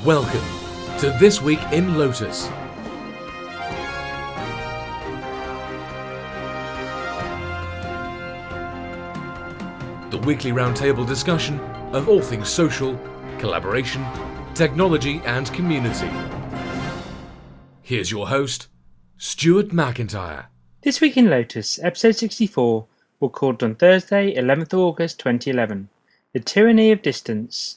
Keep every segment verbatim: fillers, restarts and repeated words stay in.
Welcome to This Week in Lotus. The weekly roundtable discussion of all things social, collaboration, technology and community. Here's your host, Stuart McIntyre. This Week in Lotus, episode sixty-four, recorded on Thursday, eleventh of August twenty eleven. The Tyranny of Distance.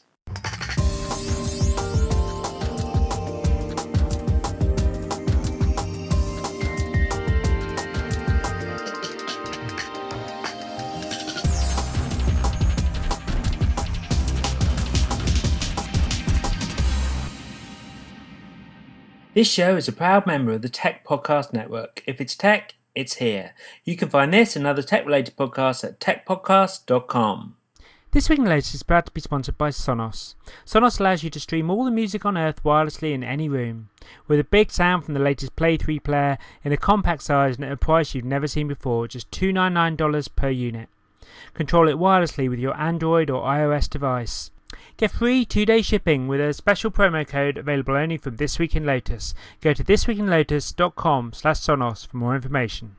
This show is a proud member of the Tech Podcast Network. If it's tech, it's here. You can find this and other tech-related podcasts at tech podcast dot com. This Week in Lotus is proud to be sponsored by Sonos. Sonos allows you to stream all the music on Earth wirelessly in any room, with a big sound from the latest Play three player in a compact size and at a price you've never seen before, just two hundred ninety-nine dollars per unit. Control it wirelessly with your Android or iOS device. Get free two-day shipping with a special promo code available only from This Week in Lotus. Go to this week in lotus dot com slash Sonos for more information.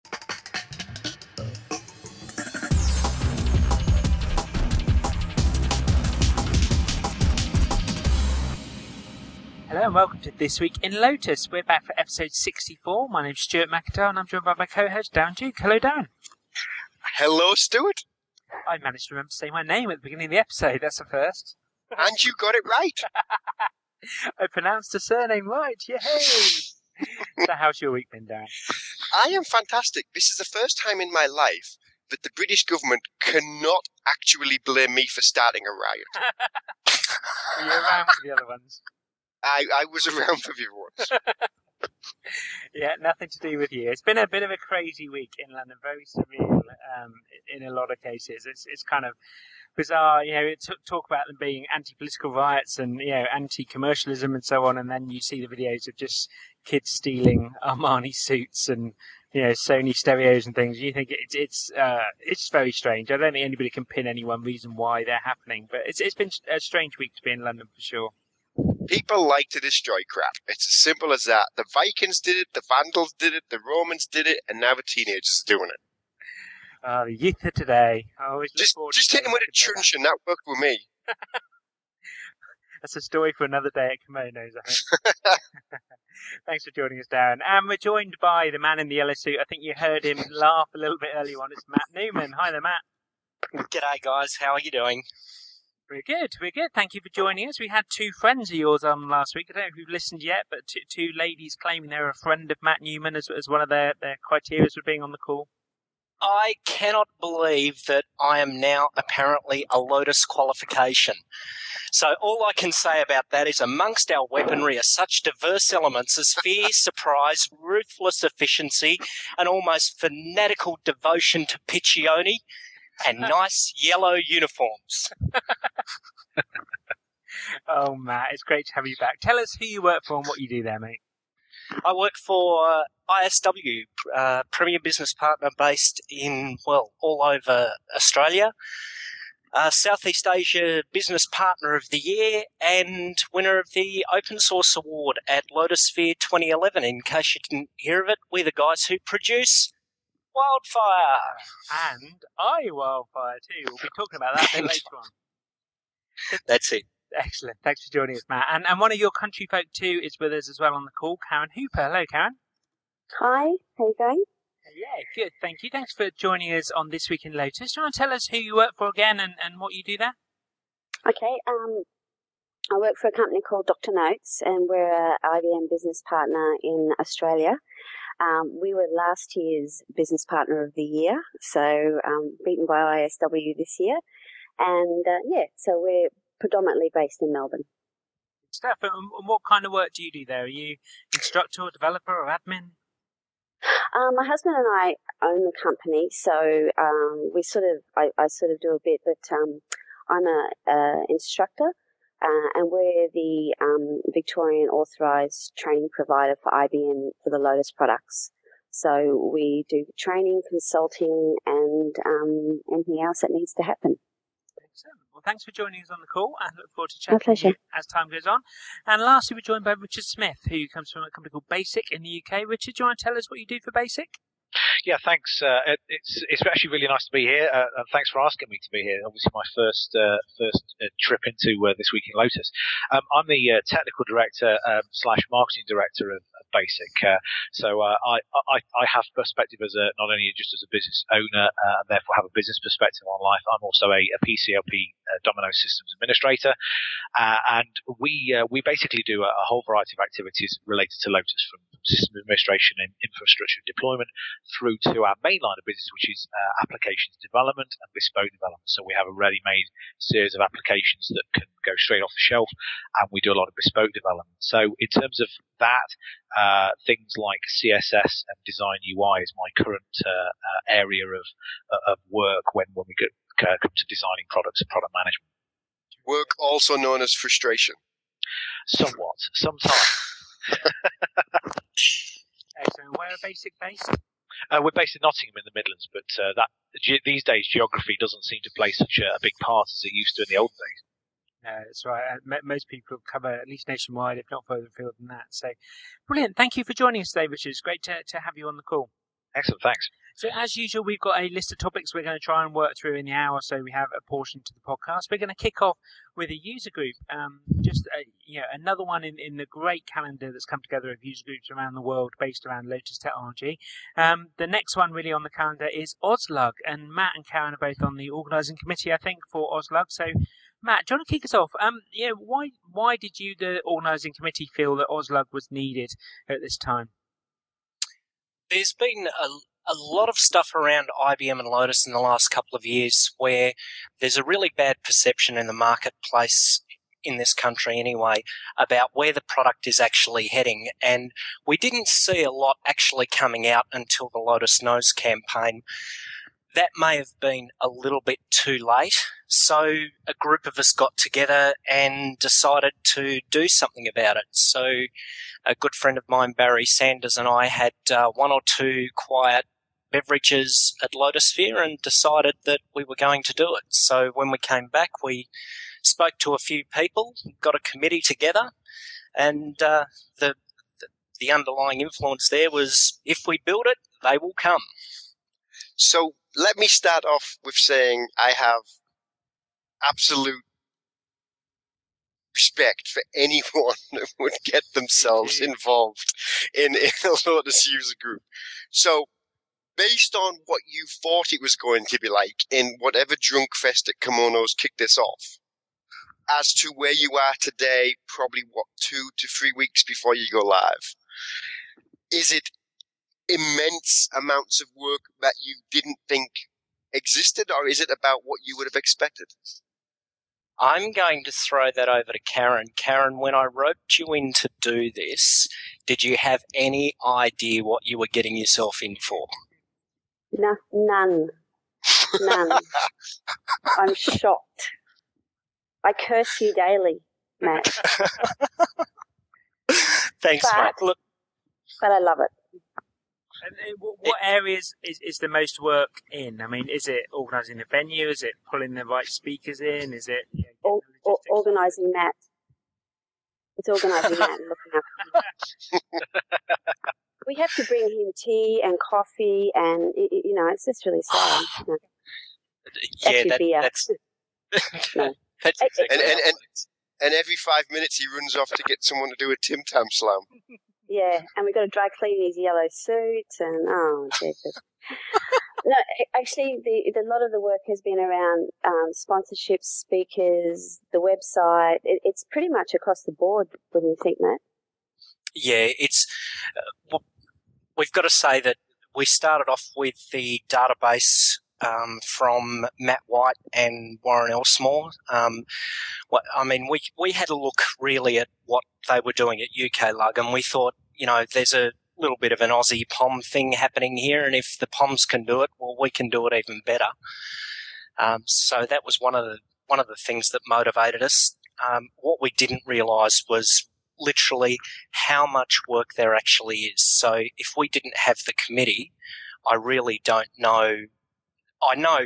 Hello and welcome to This Week in Lotus. We're back for episode sixty-four. My name's Stuart McIntyre and I'm joined by my co-host Darren Duke. Hello, Darren. Hello, Stuart. I managed to remember to say my name at the beginning of the episode. That's a first. And you got it right. I pronounced the surname right. Yay! So how's your week been, Darren? I am fantastic. This is the first time in my life that the British government cannot actually blame me for starting a riot. Were you around for the other ones? I, I was around for the other ones. Yeah, nothing to do with you. It's been a bit of a crazy week in London, very surreal um, in a lot of cases. It's it's kind of bizarre, you know, it t- talk about them being anti-political riots and, you know, anti-commercialism and so on, and then you see the videos of just kids stealing Armani suits and, you know, Sony stereos and things. You think it's it's uh, it's very strange. I don't think anybody can pin any one reason why they're happening, but it's it's been a strange week to be in London for sure. People like to destroy crap. It's as simple as that. The Vikings did it, the Vandals did it, the Romans did it, and now the teenagers are doing it. Uh, the youth of today. I always look just forward just to hit them with a truncheon. That worked with me. That's a story for another day at Kimonos, I think. Thanks for joining us, Darren. And we're joined by the man in the yellow suit. I think you heard him laugh a little bit earlier on. It's Matt Newman. Hi there, Matt. G'day, guys. How are you doing? We're good, we're good. Thank you for joining us. We had two friends of yours on last week. I don't know if you've listened yet, but two, two ladies claiming they're a friend of Matt Newman as, as one of their, their criteria for being on the call. I cannot believe that I am now apparently a Lotus qualification. So all I can say about that is amongst our weaponry are such diverse elements as fear, surprise, ruthless efficiency, and almost fanatical devotion to Piccioni. And nice yellow uniforms. Oh, Matt, it's great to have you back. Tell us who you work for and what you do there, mate. I work for uh, I S W, uh, Premier Business Partner based in, well, all over Australia. Uh, Southeast Asia Business Partner of the Year and winner of the Open Source Award at Lotusphere twenty eleven. In case you didn't hear of it, we're the guys who produce Wildfire. And I Wildfire too. We'll be talking about that a bit later on. That's it. Excellent. Thanks for joining us, Matt. And and one of your country folk too is with us as well on the call, Karen Hooper. Hello, Karen. Hi, how you going? Yeah, good. Thank you. Thanks for joining us on This Week in Lotus. Do you want to tell us who you work for again and, and what you do there? Okay. Um, I work for a company called Doctor Notes, and we're a I B M business partner in Australia. Um, we were last year's Business Partner of the Year, so um, beaten by I S W this year. And, uh, yeah, so we're predominantly based in Melbourne. Stuff. And what kind of work do you do there? Are you instructor, developer, or admin? Um, my husband and I own the company, so um, we sort of, I, I sort of do a bit, but um, I'm a, a instructor. Uh, and we're the um, Victorian authorised training provider for I B M for the Lotus products. So we do training, consulting, and um, anything else that needs to happen. Excellent. Well, Well, thanks for joining us on the call, and look forward to chatting to you as time goes on. And lastly, we're joined by Richard Smith, who comes from a company called Basic in the U K. Richard, do you want to tell us what you do for Basic? Yeah, thanks. Uh, it, it's it's actually really nice to be here, uh, and thanks for asking me to be here. Obviously, my first uh, first uh, trip into uh, This Week in Lotus. Um, I'm the uh, technical director um, slash marketing director of, of Basic. Uh, so uh, I, I I have perspective as a not only just as a business owner, uh, and therefore have a business perspective on life. I'm also a, a P C L P uh, Domino Systems administrator, uh, and we uh, we basically do a, a whole variety of activities related to Lotus, from system administration and infrastructure deployment through to our main line of business, which is uh, applications development and bespoke development. So we have a ready-made series of applications that can go straight off the shelf, and we do a lot of bespoke development. So in terms of that, uh, things like C S S and design U I is my current uh, uh, area of uh, of work when, when we get, uh, come to designing products and product management. Work also known as frustration. Somewhat. Sometimes. Excellent. Where are Basic based? Uh, we're based in Nottingham in the Midlands, but uh, that ge- these days geography doesn't seem to play such a, a big part as it used to in the old days. No, that's right. Uh, most people cover at least nationwide, if not further afield than that. So, brilliant. Thank you for joining us today, Richard. It's great to, to have you on the call. Excellent, thanks. So, as usual, we've got a list of topics we're going to try and work through in the hour, so we have a portion to the podcast. We're going to kick off with a user group, um, just a, you know, another one in, in the great calendar that's come together of user groups around the world based around Lotus technology. Um, the next one really on the calendar is Auslug, and Matt and Karen are both on the organising committee, I think, for Auslug. So, Matt, do you want to kick us off? Um, you know, why why did you, the organising committee, feel that Auslug was needed at this time? There's been a a lot of stuff around I B M and Lotus in the last couple of years where there's a really bad perception in the marketplace, in this country anyway, about where the product is actually heading. And we didn't see a lot actually coming out until the Lotus Knows campaign. That may have been a little bit too late. So a group of us got together and decided to do something about it. So a good friend of mine, Barry Sanders, and I had uh, one or two quiet beverages at Lotusphere and decided that we were going to do it. So when we came back, we spoke to a few people, got a committee together, and uh, the, the the underlying influence there was, if we build it, they will come. So let me start off with saying I have absolute respect for anyone that would get themselves involved in, in a Lotus user group. So based on what you thought it was going to be like in whatever drunk fest at Kimonos kicked this off, as to where you are today, probably, what, two to three weeks before you go live, is it immense amounts of work that you didn't think existed, or is it about what you would have expected? I'm going to throw that over to Karen. Karen, when I roped you in to do this, did you have any idea what you were getting yourself in for? No, none. None. I'm shocked. I curse you daily, Matt. Thanks, but, mate. Look, but I love it. And what areas is, is the most work in? I mean, is it organising the venue? Is it pulling the right speakers in? Is it you know, or, or organising Matt? It's organising Matt and looking after him. We have to bring him tea and coffee, and you know, it's just really sad. You know. Yeah, that, that's no. that's exactly and, and, and, and every five minutes he runs off to get someone to do a Tim Tam Slam. Yeah, and we've got to dry clean his yellow suit, and oh, Jesus. No, actually, the, the a lot of the work has been around um, sponsorships, speakers, the website. It, it's pretty much across the board, wouldn't you think, Matt? Yeah, it's. Uh, we've got to say that we started off with the database um, from Matt White and Warren Elsmore. Um, what, I mean, we we had a look really at what they were doing at U K Lug, and we thought, you know, there's a little bit of an Aussie P O M thing happening here, and if the P O Ms can do it, well, we can do it even better. Um, so that was one of the one of the things that motivated us. Um, what we didn't realise was literally how much work there actually is. So if we didn't have the committee, I really don't know. I know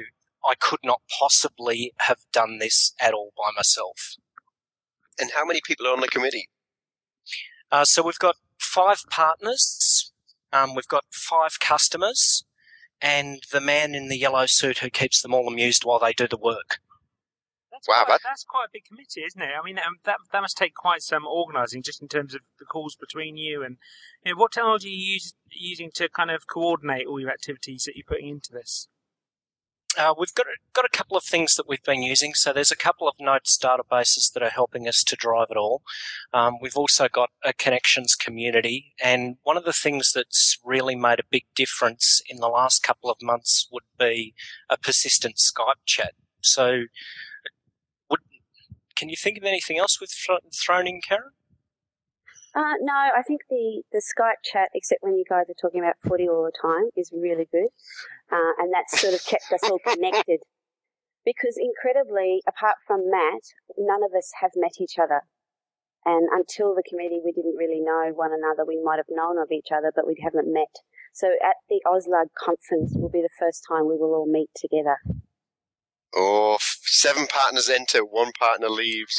I could not possibly have done this at all by myself. And how many people are on the committee? Uh, so we've got five partners, um, we've got five customers, and the man in the yellow suit who keeps them all amused while they do the work. That's Wow, quite, that- that's quite a big committee, isn't it? I mean, um, that that must take quite some organising, just in terms of the calls between you. And you know, what technology are you use, using to kind of coordinate all your activities that you're putting into this? Uh, we've got a, got a couple of things that we've been using. So there's a couple of notes databases that are helping us to drive it all. Um, we've also got a connections community, and one of the things that's really made a big difference in the last couple of months would be a persistent Skype chat. So would, can you think of anything else we've thrown in, Karen? Uh, no, I think the, the Skype chat, except when you guys are talking about footy all the time, is really good. Uh, and that's sort of kept us all connected. Because incredibly, apart from Matt, none of us have met each other. And until the committee, we didn't really know one another. We might have known of each other, but we haven't met. So at the OSLUG conference will be the first time we will all meet together. Oh, seven partners enter, one partner leaves.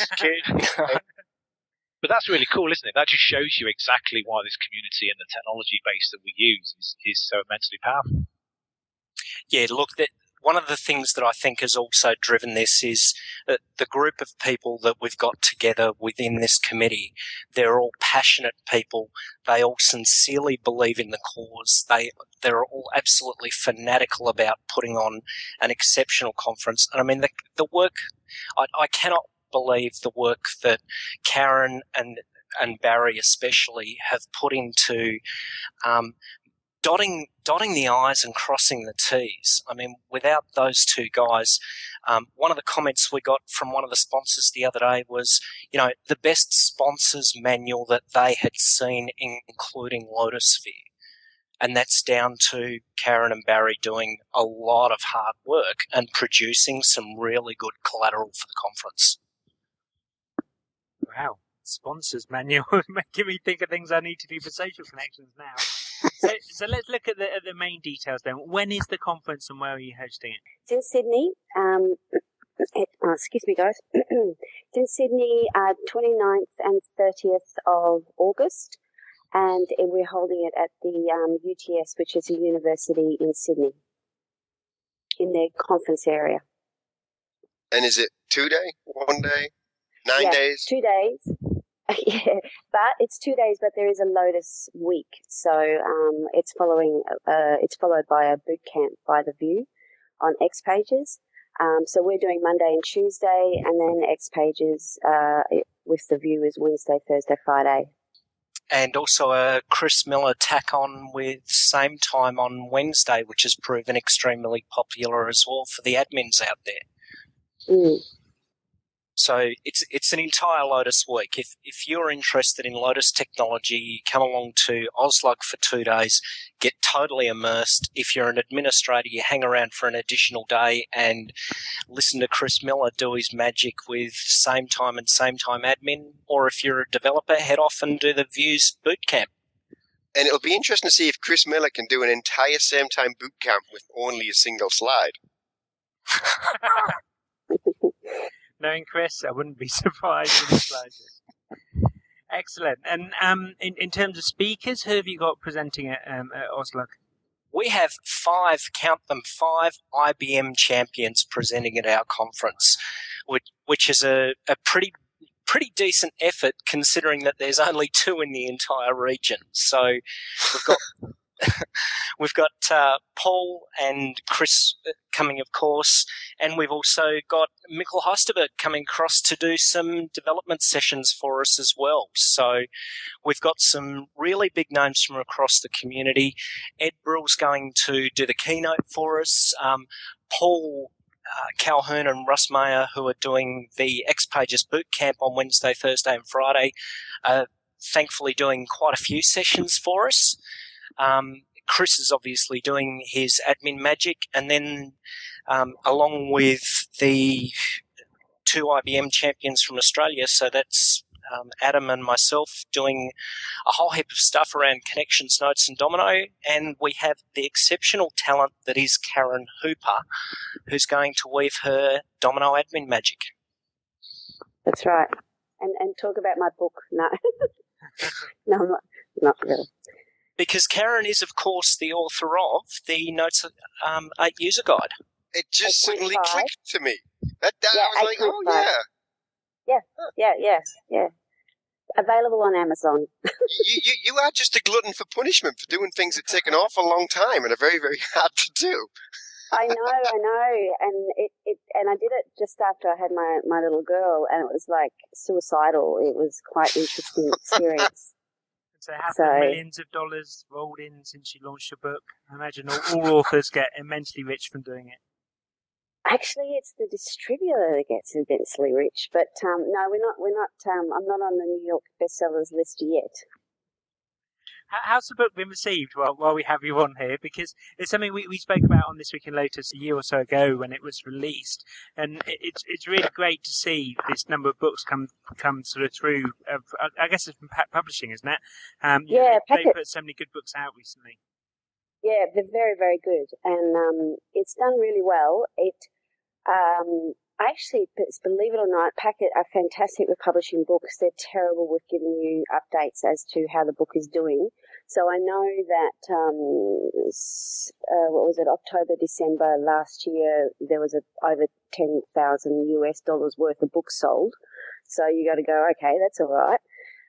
But that's really cool, isn't it? That just shows you exactly why this community and the technology base that we use is, is so immensely powerful. Yeah, look, that one of the things that I think has also driven this is that the group of people that we've got together within this committee, they're all passionate people. They all sincerely believe in the cause. They, they're all absolutely fanatical about putting on an exceptional conference. And I mean, the, the work, I, I cannot believe the work that Karen and and Barry especially have put into um, dotting dotting the I's and crossing the T's. I mean, without those two guys, um, one of the comments we got from one of the sponsors the other day was, you know, the best sponsors manual that they had seen, including Lotusphere. And that's down to Karen and Barry doing a lot of hard work and producing some really good collateral for the conference. Wow, sponsors manual making me think of things I need to do for social connections now. so, so let's look at the at the main details then. When is the conference and where are you hosting it? It's in Sydney. Um, it, oh, excuse me, guys. It's in Sydney, uh, twenty-ninth and thirtieth of August, and we're holding it at the um, U T S, which is a university in Sydney, in their conference area. And is it two day, one day, nine yeah, days? Two days. Yeah, but it's two days, but there is a Lotus week, so um, it's following. Uh, it's followed by a boot camp by The View on X Pages. Um, so we're doing Monday and Tuesday, and then X Pages uh, with The View is Wednesday, Thursday, Friday. And also a Chris Miller tack on with same time on Wednesday, which has proven extremely popular as well for the admins out there. Mm. So it's it's an entire Lotus week. If if you're interested in Lotus technology, come along to OSLUG for two days, get totally immersed. If you're an administrator, you hang around for an additional day and listen to Chris Miller do his magic with same time and same time admin. Or if you're a developer, head off and do the Views bootcamp. And it'll be interesting to see if Chris Miller can do an entire same time boot camp with only a single slide. Knowing Chris, I wouldn't be surprised in the slightest. Excellent. And um, in, in terms of speakers, who have you got presenting at, um, at OSLUG? We have five, count them, five I B M champions presenting at our conference, which, which is a, a pretty pretty decent effort considering that there's only two in the entire region. So we've got we've got uh, Paul and Chris coming, of course, and we've also got Mikkel Heisterberg coming across to do some development sessions for us as well. So we've got some really big names from across the community. Ed Brill's going to do the keynote for us. Um, Paul uh, Calhoun and Russ Mayer, who are doing the X Pages Bootcamp on Wednesday, Thursday and Friday, are thankfully doing quite a few sessions for us. Um, Chris is obviously doing his admin magic, and then um, along with the two I B M champions from Australia, so that's um, Adam and myself doing a whole heap of stuff around connections, notes, and Domino. And we have the exceptional talent that is Karen Hooper, who's going to weave her Domino admin magic. That's right. And and talk about my book. No, no, I'm not, not really. Because Karen is, of course, the author of the Notes um, eight User Guide. It just suddenly eight point five clicked to me. That, that Yeah, I was like, oh, yeah. Yeah, yeah, yeah, yeah. Available on Amazon. you, you, you are just a glutton for punishment for doing things that take an awful long time and are very, very hard to do. I know, I know, and it, it, and I did it just after I had my, my little girl, and it was like suicidal. It was quite an interesting experience. So have So- millions of dollars rolled in since you launched your book. I imagine all, all authors get immensely rich from doing it. Actually, it's the distributor that gets immensely rich, but um, no, we're not. We're not. Um, I'm not on the New York bestsellers list yet. How- How's the book been received while, while we have you on here? Because it's something we, we spoke about on This Week in Lotus a year or so ago when it was released. And it, it's it's really great to see this number of books come come sort of through. Uh, I guess it's from Pack Publishing, isn't it? Um, you Yeah, know, they Packet. put so many good books out recently. Yeah, they're very, very good, and um, it's done really well. It um, actually, believe it or not, Packet are fantastic with publishing books. They're terrible with giving you updates as to how the book is doing. So I know that um, s- uh, what was it, October, December last year, there was a, over ten thousand U S dollars worth of books sold. So you got to go, okay, that's all right.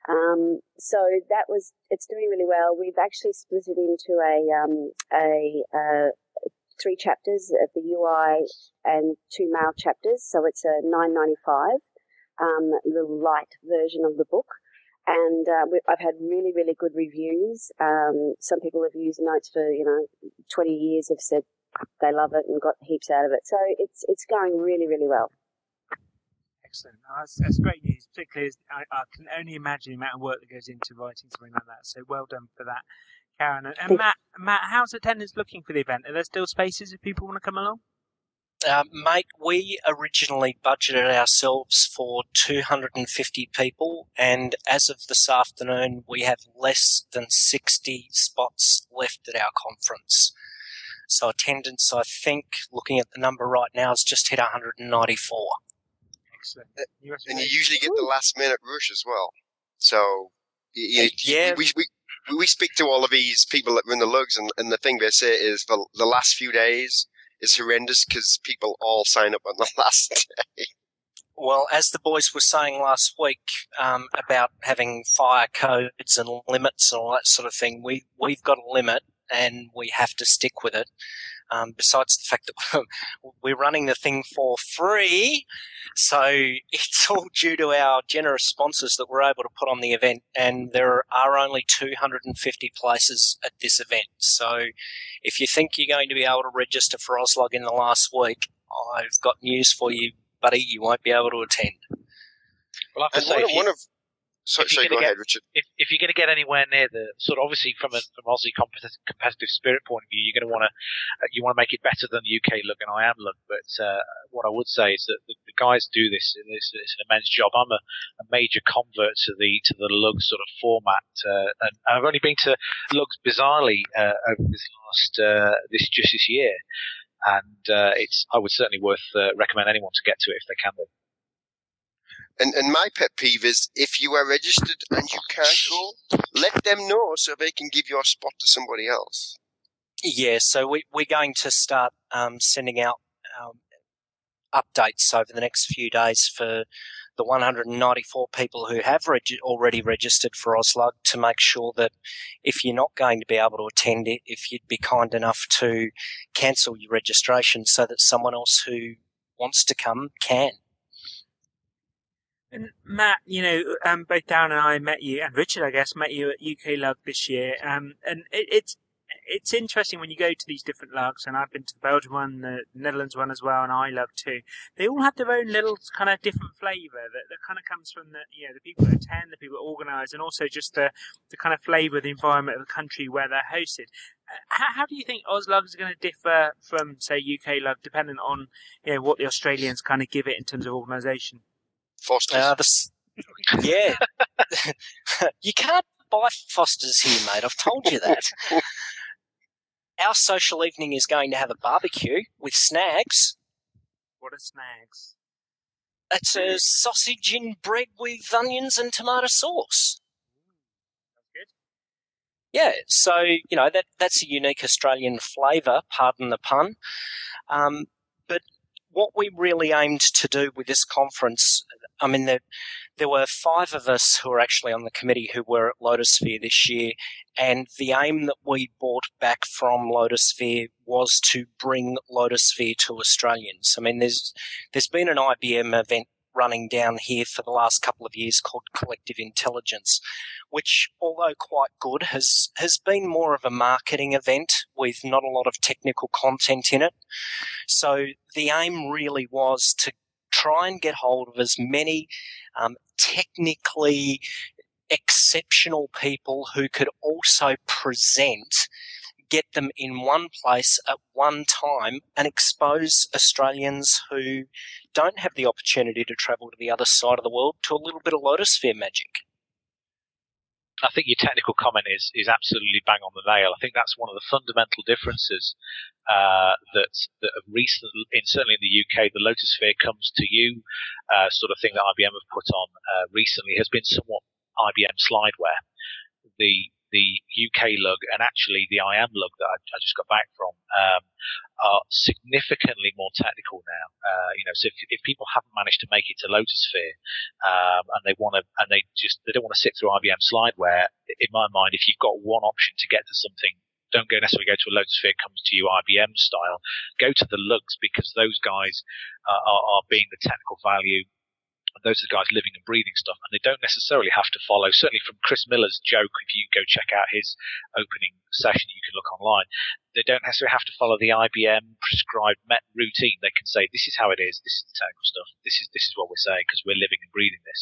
Um, so that was, it's doing really well. We've actually split it into a, um, a, uh, three chapters of the U I and two male chapters. So it's a nine ninety-five, um, little light version of the book. And, uh, we, I've had really, really good reviews. Um, some people have used Notes for, you know, twenty years, have said they love it and got heaps out of it. So it's, it's going really, really well. Excellent. Oh, that's, that's great news, particularly as I, I can only imagine the amount of work that goes into writing something like that. So well done for that, Karen. And, and Matt, Matt, how's attendance looking for the event? Are there still spaces if people want to come along? Uh, mate, we originally budgeted ourselves for two hundred fifty people, and as of this afternoon, we have less than sixty spots left at our conference. So attendance, I think, looking at the number right now, has just hit one hundred ninety-four. Excellent. And you usually get the last minute rush as well. So, you, you, Yeah. we, we, we speak to all of these people that run the lugs, and, and the thing they say is the, the last few days is horrendous because people all sign up on the last day. Well, as the boys were saying last week um, about having fire codes and limits and all that sort of thing, we, we've got a limit and we have to stick with it. Um, besides the fact that we're running the thing for free, so it's all due to our generous sponsors that we're able to put on the event, and there are only two hundred fifty places at this event. So if you think you're going to be able to register for Oslog in the last week, I've got news for you, buddy, you won't be able to attend. Well, I have to And say, one, if you- one of... Sorry, if you're sorry go gonna ahead, get- Richard. if, if you're going to get anywhere near the sort of obviously from a from Aussie competitive, competitive spirit point of view, you're going to want to uh, you want to make it better than the U K lug and I am lug. But uh, what I would say is that the, the guys do this. It's, it's an immense job. I'm a, a major convert to the to the lug sort of format, uh, and I've only been to lugs bizarrely uh, over this last uh, this just this year, and uh, it's I would certainly worth uh, recommend anyone to get to it if they can do. And, and my pet peeve is if you are registered and you can't go, let them know so they can give your spot to somebody else. Yeah, so we, we're going to start um, sending out um, updates over the next few days for the one hundred ninety-four people who have reg- already registered for Oslug to make sure that if you're not going to be able to attend it, if you'd be kind enough to cancel your registration so that someone else who wants to come can. And Matt, you know, um, both Darren and I met you, and Richard, I guess, met you at U K Lug this year. Um, and it, it's it's interesting when you go to these different lugs, and I've been to the Belgian one, the Netherlands one as well, and I lug too. They all have their own little kind of different flavour that, that kind of comes from the you know the people that attend, the people that organise, and also just the the kind of flavour, the environment of the country where they're hosted. How, how do you think Oslug is going to differ from, say, U K Lug, dependent on you know what the Australians kind of give it in terms of organisation? Foster's. Uh, the, Yeah. You can't buy Foster's here, mate. I've told you that. Our social evening is going to have a barbecue with snags. What are snags? It's a sausage in bread with onions and tomato sauce. That's good. Yeah, so, you know, that that's a unique Australian flavour, pardon the pun. Um, but what we really aimed to do with this conference, I mean, there, there were five of us who were actually on the committee who were at Lotusphere this year, and the aim that we brought back from Lotusphere was to bring Lotusphere to Australians. I mean, there's there's been an I B M event running down here for the last couple of years called Collective Intelligence, which, although quite good, has, has been more of a marketing event with not a lot of technical content in it. So the aim really was to try and get hold of as many um, technically exceptional people who could also present, get them in one place at one time, and expose Australians who don't have the opportunity to travel to the other side of the world to a little bit of Lotusphere magic. I think your technical comment is is absolutely bang on the nail. I think that's one of the fundamental differences uh, that that have recently, in, certainly in the U K, the Lotusphere comes to you uh, sort of thing that I B M have put on uh, recently has been somewhat I B M slideware. The the U K lug and actually the I A M lug that I, I just got back from um, are significantly more technical now. Uh, you know, so if, if people haven't managed to make it to Lotusphere um, and they want to, and they just they don't want to sit through I B M slideware, in my mind, if you've got one option to get to something, don't go necessarily go to a Lotusphere comes to you I B M style. Go to the lugs because those guys uh, are, are being the technical value. Those are the guys living and breathing stuff, and they don't necessarily have to follow. Certainly from Chris Miller's joke, if you go check out his opening session, you can look online. They don't necessarily have to follow the I B M prescribed met routine. They can say, this is how it is, this is the technical stuff, this is this is what we're saying, because we're living and breathing this.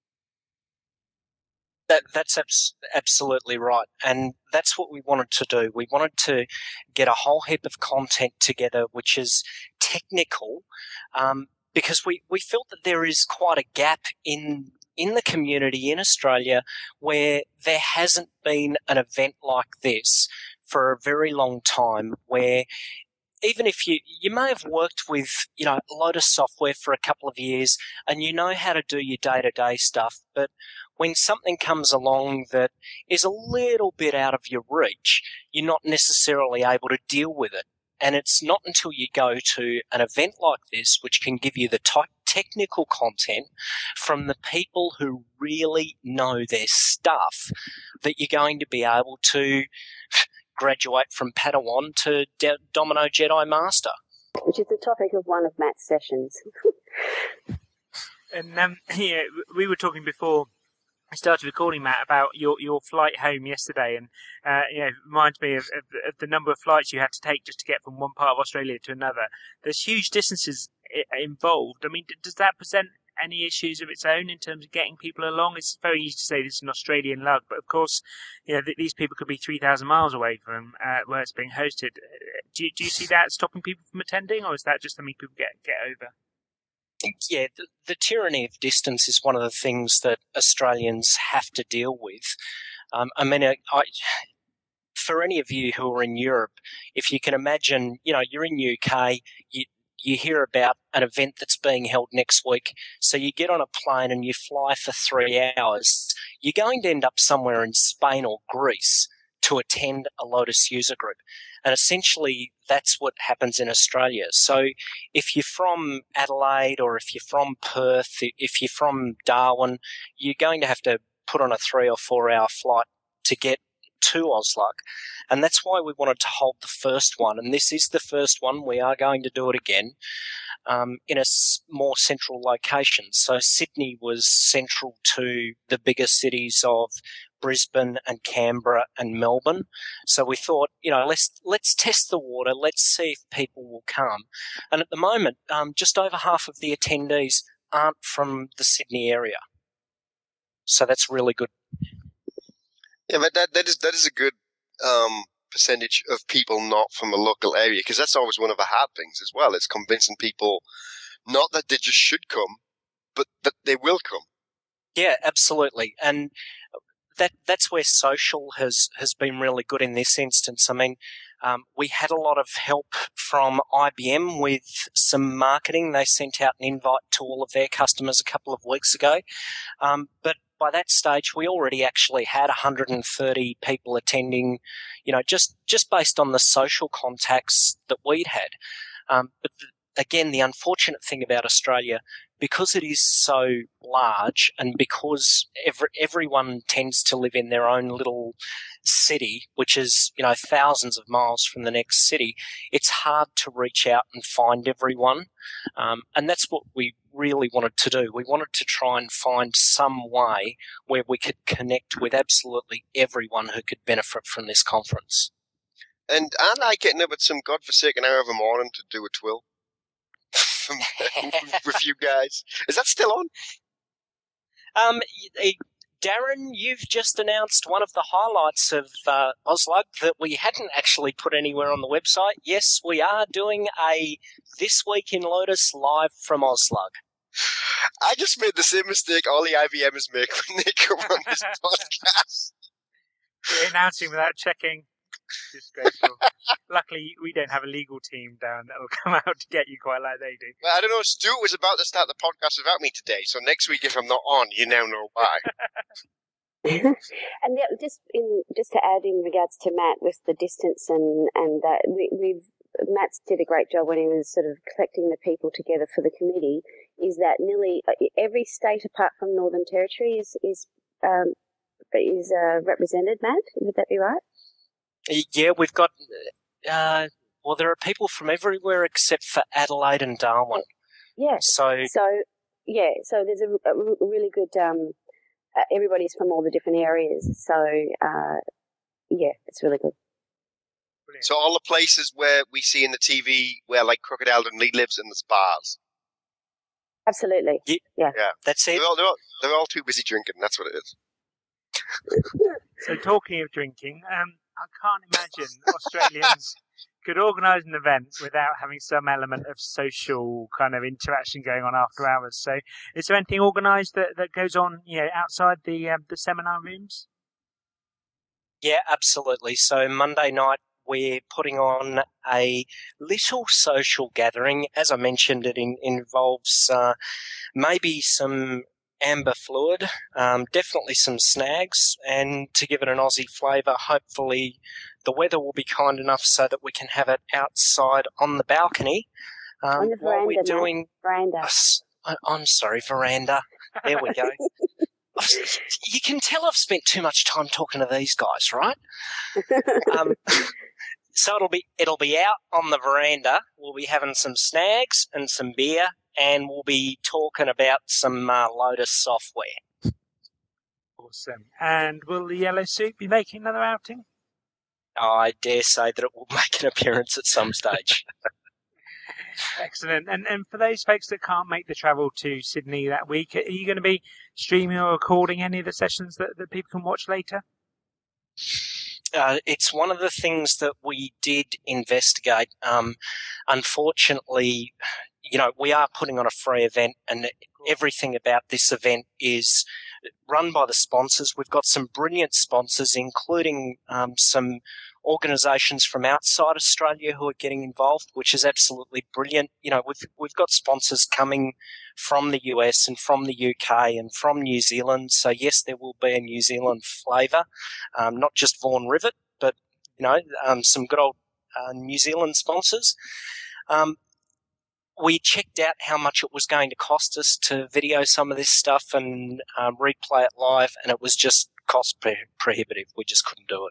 That, that's abs- absolutely right, and that's what we wanted to do. We wanted to get a whole heap of content together which is technical, um, because we, we felt that there is quite a gap in in the community in Australia where there hasn't been an event like this for a very long time, where even if you, you may have worked with, you know, Lotus software for a couple of years and you know how to do your day-to-day stuff, but when something comes along that is a little bit out of your reach, you're not necessarily able to deal with it. And it's not until you go to an event like this, which can give you the t- technical content from the people who really know their stuff, that you're going to be able to graduate from Padawan to D- Domino Jedi Master. Which is the topic of one of Matt's sessions. And um, yeah, we were talking before I started recording, Matt, about your, your flight home yesterday, and uh, you know, it reminds me of, of, of the number of flights you had to take just to get from one part of Australia to another. There's huge distances involved. I mean, does that present any issues of its own in terms of getting people along? It's very easy to say this is an Australian lug, but of course, you know, th- these people could be three thousand miles away from uh, where it's being hosted. Do you, do you see that stopping people from attending, or is that just something people get get over? Yeah, the, the tyranny of distance is one of the things that Australians have to deal with. Um, I mean, I, I, for any of you who are in Europe, if you can imagine, you know, you're in U K, you, you hear about an event that's being held next week, so you get on a plane and you fly for three hours. You're going to end up somewhere in Spain or Greece to attend a Lotus user group. And essentially, that's what happens in Australia. So if you're from Adelaide or if you're from Perth, if you're from Darwin, you're going to have to put on a three or four hour flight to get to Auslug. And that's why we wanted to hold the first one. And this is the first one. We are going to do it again um, in a more central location. So Sydney was central to the bigger cities of Brisbane and Canberra and Melbourne. So we thought, you know, let's let's test the water. Let's see if people will come. And at the moment, um, just over half of the attendees aren't from the Sydney area. So that's really good. Yeah, but that that is that is a good um, percentage of people not from a local area, because that's always one of the hard things as well. It's convincing people not that they just should come, but that they will come. Yeah, absolutely. And that that's where social has, has been really good in this instance. I mean, um, we had a lot of help from I B M with some marketing. They sent out an invite to all of their customers a couple of weeks ago. Um, but by that stage, we already actually had one hundred thirty people attending, you know, just, just based on the social contacts that we'd had. Um, but the, again, the unfortunate thing about Australia, because it is so large and because every, everyone tends to live in their own little city, which is, you know, thousands of miles from the next city, it's hard to reach out and find everyone. Um, and that's what we really wanted to do. We wanted to try and find some way where we could connect with absolutely everyone who could benefit from this conference. And aren't I getting up at some godforsaken hour of a morning to do a twill with you guys? Is that still on? Um, Darren, you've just announced one of the highlights of uh, Auslug that we hadn't actually put anywhere on the website. Yes, we are doing a This Week in Lotus live from Auslug. I just made the same mistake all the I B Mers make when they come on this podcast. You're announcing without checking. Disgraceful. Luckily, we don't have a legal team down that will come out to get you quite like they do. Well, I don't know. Stuart was about to start the podcast without me today, so next week if I'm not on, you now know why. And yeah, just in just to add in regards to Matt with the distance and and that we, we've Matt's did a great job when he was sort of collecting the people together for the committee. Is that nearly every state apart from Northern Territory is is um, is uh, represented? Matt, would that be right? Yeah, we've got, uh, well, there are people from everywhere except for Adelaide and Darwin. Yeah. So, so yeah, so there's a, a really good, um, uh, everybody's from all the different areas. So, uh, yeah, it's really good. Brilliant. So all the places where we see in the T V where like Crocodile Dundee lives in the spas. Absolutely. Yeah. Yeah. Yeah. That's it. They're all, they're, all, they're all too busy drinking. That's what it is. So talking of drinking, um, I can't imagine Australians could organise an event without having some element of social kind of interaction going on after hours. So is there anything organised that, that goes on, you know, outside the um, the seminar rooms? Yeah, absolutely. So Monday night we're putting on a little social gathering. As I mentioned, it in, involves uh, maybe some amber fluid, um, definitely some snags, and to give it an Aussie flavour, hopefully the weather will be kind enough so that we can have it outside on the balcony. Um, on the while veranda, we're doing, veranda. Uh, I'm sorry, veranda. There we go. You can tell I've spent too much time talking to these guys, right? um, so it'll be it'll be out on the veranda. We'll be having some snags and some beer, and we'll be talking about some uh, Lotus software. Awesome. And will the Yellow Suit be making another outing? I dare say that it will make an appearance at some stage. Excellent. And and for those folks that can't make the travel to Sydney that week, are you going to be streaming or recording any of the sessions that, that people can watch later? Uh, it's one of the things that we did investigate. Um, unfortunately, you know, we are putting on a free event, and everything about this event is run by the sponsors. We've got some brilliant sponsors, including um, some organisations from outside Australia who are getting involved, which is absolutely brilliant. You know, we've we've got sponsors coming from the U S and from the U K and from New Zealand. So yes, there will be a New Zealand flavour, um, not just Vaughan Rivet, but you know, um, some good old uh, New Zealand sponsors. Um, we checked out how much it was going to cost us to video some of this stuff and um, replay it live, and it was just cost pro- prohibitive. We just couldn't do it.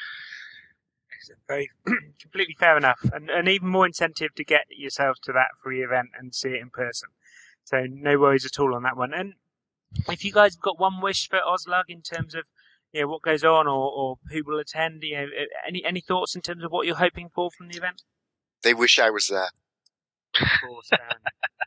Very completely fair enough, and, and even more incentive to get yourselves to that free event and see it in person. So no worries at all on that one. And if you guys have got one wish for Auslug in terms of, you know, what goes on or, or who will attend, you know, any any thoughts in terms of what you're hoping for from the event? They wish I was there. Of course, Darren.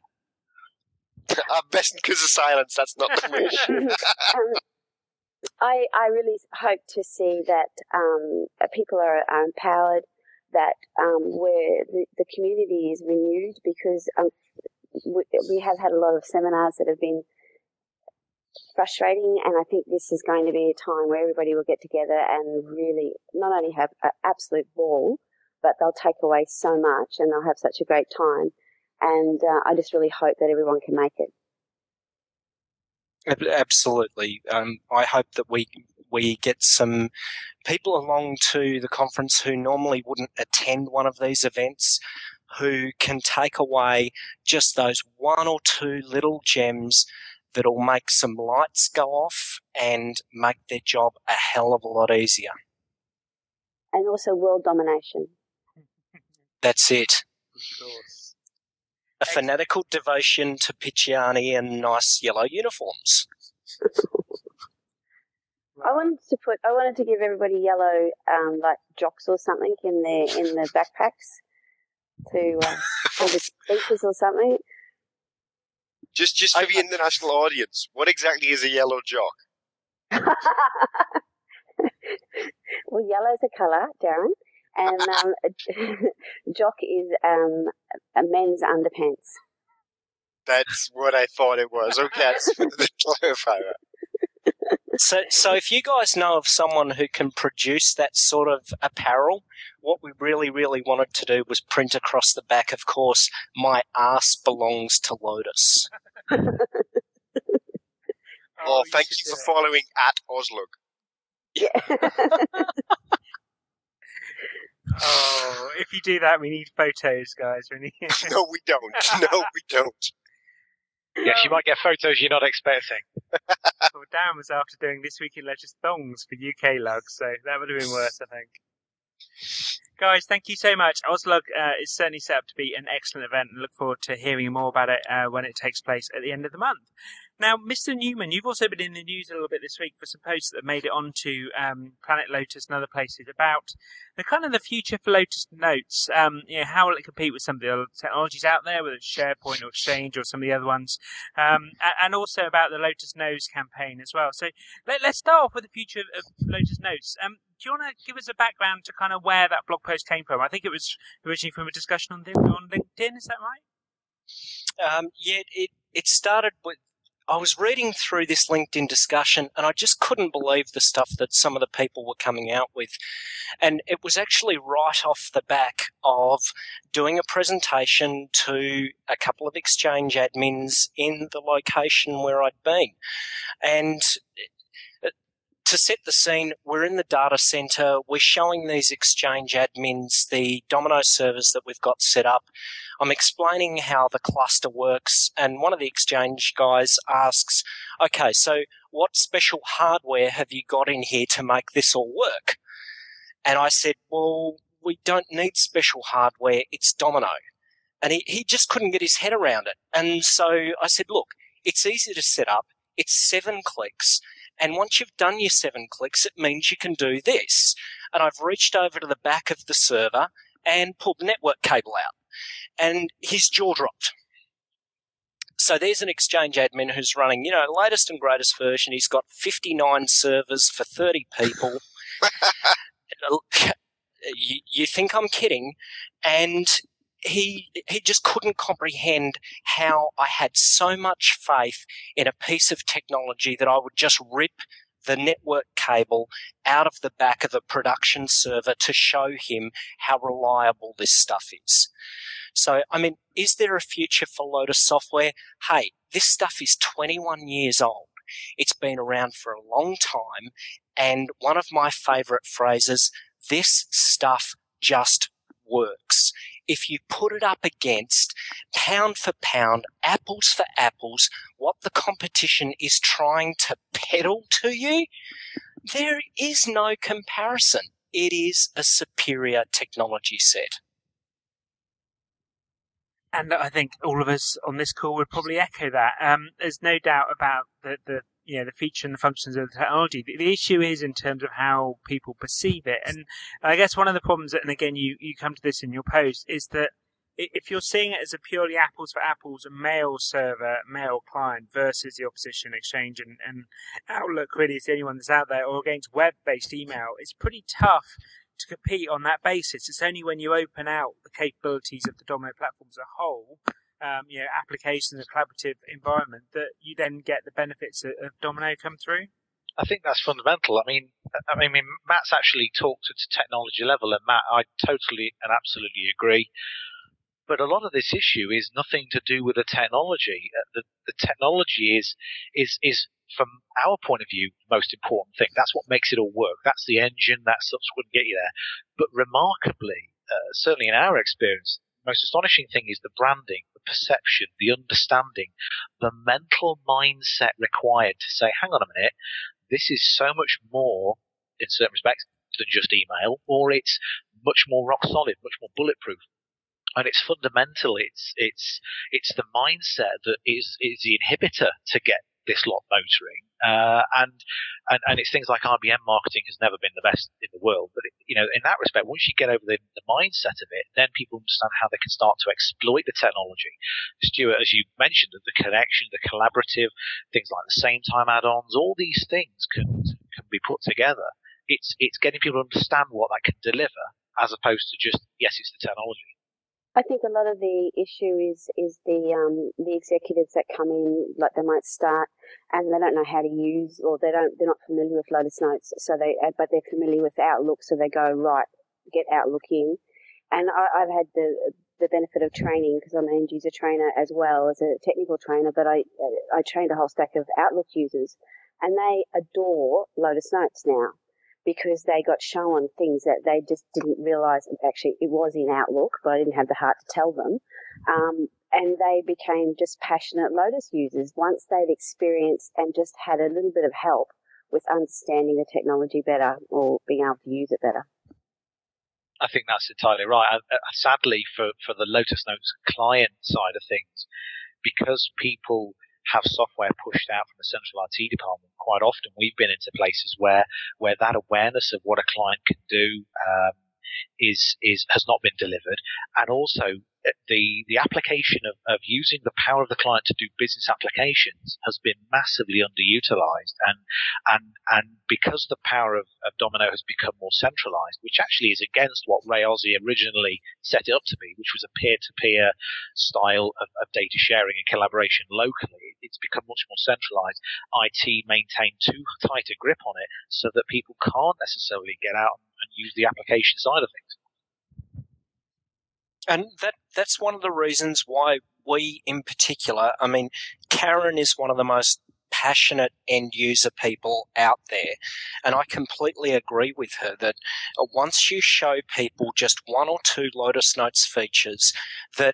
I'm best because of silence. That's not the wish. um, I, I really hope to see that um, people are, are empowered, that um, where the, the community is renewed, because um, we, we have had a lot of seminars that have been frustrating, and I think this is going to be a time where everybody will get together and really not only have an absolute ball, but they'll take away so much and they'll have such a great time. And uh, I just really hope that everyone can make it. Absolutely. Um, I hope that we we get some people along to the conference who normally wouldn't attend one of these events, who can take away just those one or two little gems that'll make some lights go off and make their job a hell of a lot easier. And also world domination. That's it. Of course. A fanatical devotion to Picciani and nice yellow uniforms. I wanted to put. I wanted to give everybody yellow, um, like jocks or something in their in the backpacks to uh, for the speakers or something. Just, just for the international audience, what exactly is a yellow jock? Well, yellow's a colour, Darren, and um, jock is um, a men's underpants. That's what I thought it was. Okay, I just wanted to clarify that. So, so if you guys know of someone who can produce that sort of apparel, what we really, really wanted to do was print across the back, of course, "My ass belongs to Lotus." Oh, Oh, thank you you should for do it. following at Oslug. Yeah. Oh, if you do that, we need photos, guys. We need. No, we don't. No, we don't. Yes, you might get photos you're not expecting. Well, Dan was after doing This Week in Leisure's thongs for U K lugs, so that would have been worse, I think. Guys, thank you so much. Oslug uh, is certainly set up to be an excellent event, and look forward to hearing more about it uh, when it takes place at the end of the month. Now, Mister Newman, you've also been in the news a little bit this week for some posts that have made it onto um, Planet Lotus and other places about the kind of the future for Lotus Notes. Um, you know, how will it compete with some of the other technologies out there, whether it's SharePoint or Exchange or some of the other ones, um, and also about the Lotus Knows campaign as well. So let, let's start off with the future of Lotus Notes. Um, do you want to give us a background to kind of where that blog post came from? I think it was originally from a discussion on, the, on LinkedIn, is that right? Um, yeah, it, it started with, I was reading through this LinkedIn discussion and I just couldn't believe the stuff that some of the people were coming out with. And it was actually right off the back of doing a presentation to a couple of Exchange admins in the location where I'd been. And to set the scene, we're in the data center. We're showing these Exchange admins the Domino servers that we've got set up. I'm explaining how the cluster works, and one of the Exchange guys asks, okay, so what special hardware have you got in here to make this all work? And I said, well, we don't need special hardware. It's Domino. And he, he just couldn't get his head around it. And so I said, look, it's easy to set up. It's seven clicks. And once you've done your seven clicks, it means you can do this. And I've reached over to the back of the server and pulled the network cable out. And his jaw dropped. So there's an Exchange admin who's running, you know, latest and greatest version. He's got fifty-nine servers for thirty people. you, you think I'm kidding? And he he just couldn't comprehend how I had so much faith in a piece of technology that I would just rip the network cable out of the back of a production server to show him how reliable this stuff is. So, I mean, is there a future for Lotus software? Hey, this stuff is twenty-one years old. It's been around for a long time, and one of my favorite phrases, this stuff just works. If you put it up against pound for pound, apples for apples, what the competition is trying to peddle to you, there is no comparison. It is a superior technology set. And I think all of us on this call would probably echo that. Um, there's no doubt about the, the you know the feature and the functions of the technology. The, the issue is in terms of how people perceive it. And I guess one of the problems, and again you, you come to this in your post, is that if you're seeing it as a purely apples for apples, a mail server, mail client versus the opposition Exchange and, and Outlook really is the only one that's out there, or against web-based email, it's pretty tough to compete on that basis. It's only when you open out the capabilities of the Domino platform as a whole um, you know, applications, a collaborative environment, that you then get the benefits of, of Domino come through? I think that's fundamental. I mean, I mean, Matt's actually talked at a technology level, and Matt, I totally and absolutely agree. But a lot of this issue is nothing to do with the technology. The, the technology is, is, is, from our point of view, the most important thing. That's what makes it all work. That's the engine. That's what's going to get you there. But remarkably, uh, certainly in our experience, the most astonishing thing is the branding, the perception, the understanding, the mental mindset required to say, hang on a minute, this is so much more, in certain respects, than just email, or it's much more rock solid, much more bulletproof. And it's fundamental. It's it's it's the mindset that is is the inhibitor to get this lot motoring. Uh, and and and it's things like I B M marketing has never been the best in the world. But it, you know, in that respect, once you get over the, the mindset of it, then people understand how they can start to exploit the technology. Stuart, as you mentioned, the connection, the collaborative, things like the same time add-ons, all these things can can be put together. It's it's getting people to understand what that can deliver, as opposed to just yes, it's the technology. I think a lot of the issue is is the um, the executives that come in, like they might start and they don't know how to use, or they don't they're not familiar with Lotus Notes, so they but they're familiar with Outlook, so they go right, get Outlook in. And I, I've had the the benefit of training, because I'm an end user trainer as well as a technical trainer, but I I trained a whole stack of Outlook users, and they adore Lotus Notes now, because they got shown things that they just didn't realise. Actually, it was in Outlook, but I didn't have the heart to tell them. Um, and they became just passionate Lotus users once they'd experienced and just had a little bit of help with understanding the technology better, or being able to use it better. I think that's entirely right. Uh, sadly, for, for the Lotus Notes client side of things, because people have software pushed out from the central I T department, quite often we've been into places where, where that awareness of what a client can do um, is is has not been delivered, and also the the application of, of using the power of the client to do business applications has been massively underutilized, and and and because the power of, of Domino has become more centralized, which actually is against what Ray Ozzie originally set it up to be, which was a peer-to-peer style of, of data sharing and collaboration locally, it's become much more centralized. I T maintain too tight a grip on it so that people can't necessarily get out and use the application side of things. And that that's one of the reasons why we, in particular, I mean, Karen is one of the most passionate end user people out there, and I completely agree with her that once you show people just one or two Lotus Notes features that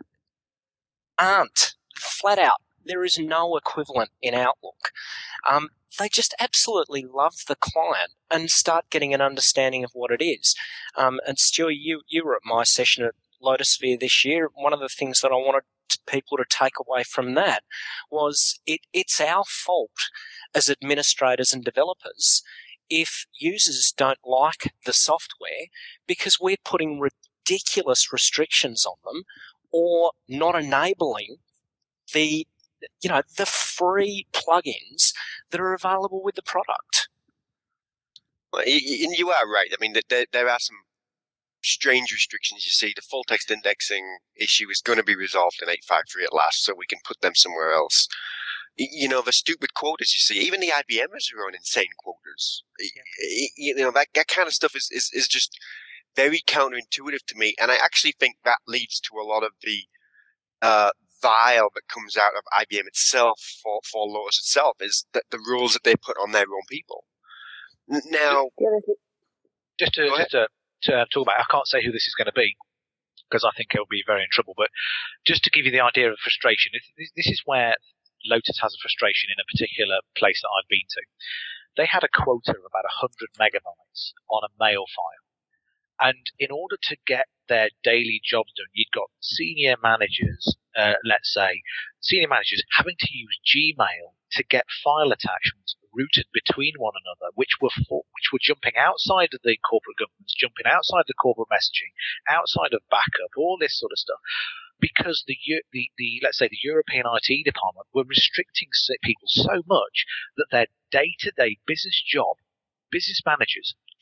aren't flat out, there is no equivalent in Outlook, um, they just absolutely love the client and start getting an understanding of what it is. Um, and Stuart, you, you were at my session at Lotusphere this year. One of the things that I wanted people to take away from that was it, it's our fault as administrators and developers if users don't like the software, because we're putting ridiculous restrictions on them or not enabling the you know the free plugins that are available with the product. Well, and you are right. I mean, there, there are some strange restrictions. You see, the full text indexing issue is going to be resolved in eight five three at last, so we can put them somewhere else. You know, the stupid quotas you see, even the I B Mers are on insane quotas. Yeah. You know, that, that kind of stuff is, is, is just very counterintuitive to me, and I actually think that leads to a lot of the uh, vile that comes out of I B M itself for, for Lotus itself, is that the rules that they put on their own people. Now, just to, just to, to talk about, I can't say who this is going to be, because I think it'll be very in trouble, but just to give you the idea of frustration, this is where Lotus has a frustration in a particular place that I've been to. They had a quota of about one hundred megabytes on a mail file. And in order to get their daily jobs done, you'd got senior managers, uh, let's say, senior managers having to use Gmail to get file attachments routed between one another, which were for, which were jumping outside of the corporate governance, jumping outside the corporate messaging, outside of backup, all this sort of stuff. Because the, the, the, let's say the European I T department were restricting people so much that their day-to-day business job, business managers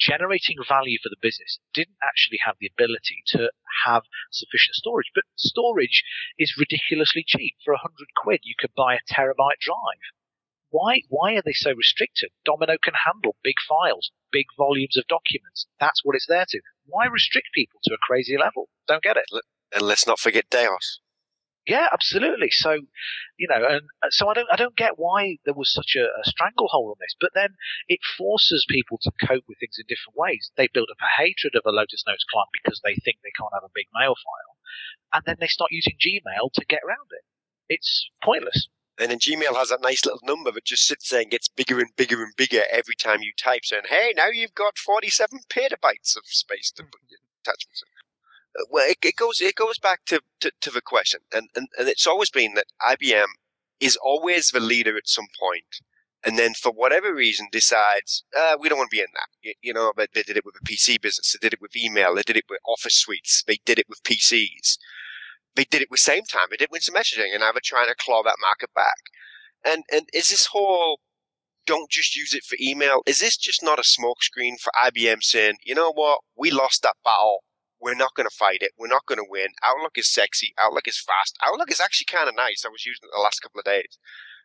generating value for the business, didn't actually have the ability to have sufficient storage. But storage is ridiculously cheap. For a hundred quid, you could buy a terabyte drive. Why, why are they so restricted? Domino can handle big files, big volumes of documents. That's what it's there to. Why restrict people to a crazy level? Don't get it. And let's not forget Deos. Yeah, absolutely. So, you know, and so I don't, I don't get why there was such a, a stranglehold on this. But then it forces people to cope with things in different ways. They build up a hatred of a Lotus Notes client because they think they can't have a big mail file, and then they start using Gmail to get around it. It's pointless. And then Gmail has that nice little number that just sits there and gets bigger and bigger and bigger every time you type, saying, "Hey, now you've got forty-seven petabytes of space to put your attachments in." Well, it, it goes it goes back to, to, to the question, and, and, and it's always been that I B M is always the leader at some point, and then for whatever reason decides, uh, we don't want to be in that. You, you know, but they did it with the P C business, they did it with email, they did it with Office suites, they did it with P Cs, they did it with Same Time, they did it with instant messaging, and now they're trying to claw that market back. And and is this whole don't just use it for email, is this just not a smokescreen for I B M saying, you know what, we lost that battle, we're not going to fight it, we're not going to win, Outlook is sexy, Outlook is fast, Outlook is actually kind of nice, I was using it the last couple of days.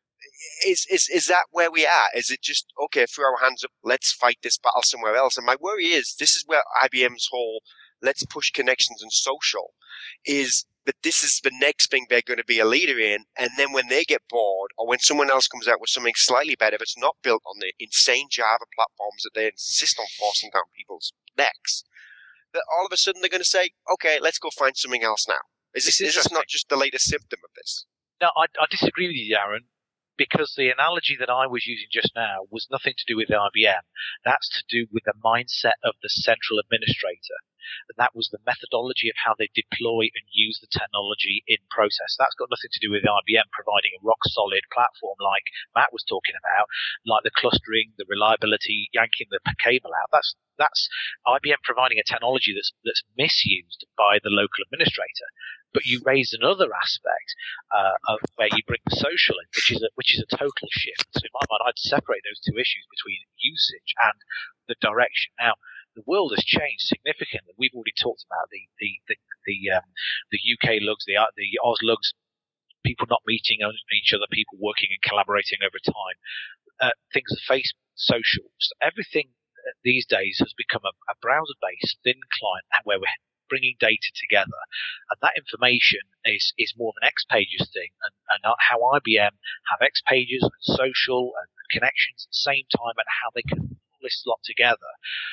Is, is, is that where we are? Is it just, okay, throw our hands up, let's fight this battle somewhere else? And my worry is, this is where I B M's whole, let's push connections and social, is that this is the next thing they're going to be a leader in, and then when they get bored, or when someone else comes out with something slightly better that's not built on the insane Java platforms that they insist on forcing down people's necks, that all of a sudden they're going to say, okay, let's go find something else now. Is this, is this not just the latest symptom of this? No, I, I disagree with you, Darren, because the analogy that I was using just now was nothing to do with I B M. That's to do with the mindset of the central administrator. And that was the methodology of how they deploy and use the technology in process. That's got nothing to do with I B M providing a rock-solid platform like Matt was talking about, like the clustering, the reliability, yanking the cable out. That's that's I B M providing a technology that's that's misused by the local administrator. But you raise another aspect uh, of where you bring the social in, which is a, which is a total shift. So in my mind, I'd separate those two issues between usage and the direction. Now, the world has changed significantly. We've already talked about the the the the, um, the U K lugs, the the Oz lugs, people not meeting each other, people working and collaborating over time. Uh, things are Facebook, social, so everything these days has become a, a browser-based thin client where we're bringing data together, and that information is is more of an X Pages thing, and, and how I B M have X Pages and social and connections at the same time, and how they can pull this lot together.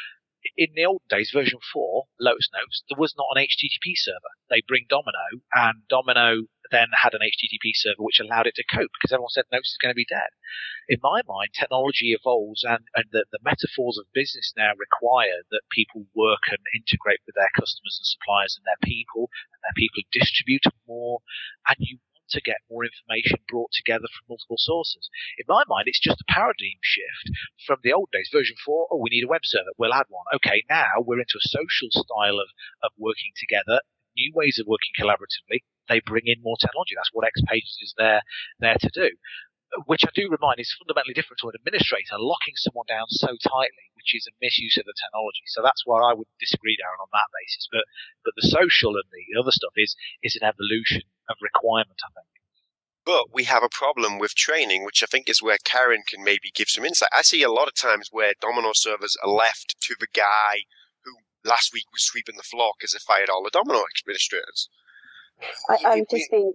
In the old days, version four, Lotus Notes, there was not an H T T P server. They bring Domino, and Domino then had an H T T P server which allowed it to cope because everyone said Notes is going to be dead. In my mind, technology evolves, and, and the, the metaphors of business now require that people work and integrate with their customers and suppliers and their people, and their people distribute more, and you to get more information brought together from multiple sources. In my mind, it's just a paradigm shift from the old days, version four, oh, we need a web server, we'll add one. Okay, now we're into a social style of, of working together, new ways of working collaboratively. They bring in more technology. That's what X Pages is there, there to do. Which I do remind is fundamentally different to an administrator locking someone down so tightly, which is a misuse of the technology. So that's where I would disagree, Darren, on that basis. But but the social and the other stuff is is an evolution of requirement, I think. But we have a problem with training, which I think is where Karen can maybe give some insight. I see a lot of times where Domino servers are left to the guy who last week was sweeping the floor because they fired all the Domino administrators. I, I'm just being...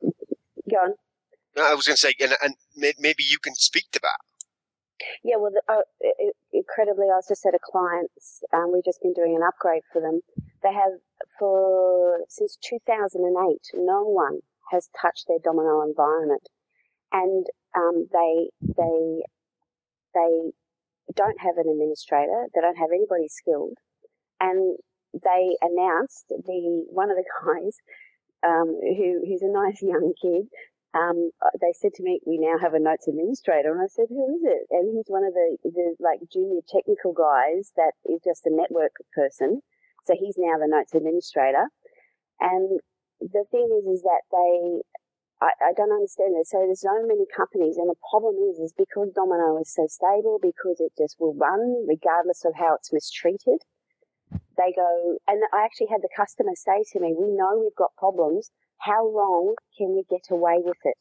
Go on. I was going to say, and, and maybe you can speak to that. Yeah, well, the, uh, incredibly, I was just at a client's, um, we've just been doing an upgrade for them. They have, for since two thousand eight, no one has touched their Domino environment. And um, they they they don't have an administrator, they don't have anybody skilled. And they announced, the one of the guys, um, who who's a nice young kid, Um, they said to me, we now have a notes administrator. And I said, who is it? And he's one of the, the like junior technical guys that is just a network person. So he's now the notes administrator. And the thing is, is that they, I, I don't understand it. So there's so many companies, and the problem is, is because Domino is so stable, because it just will run regardless of how it's mistreated. They go, and I actually had the customer say to me, we know we've got problems. How long can we get away with it?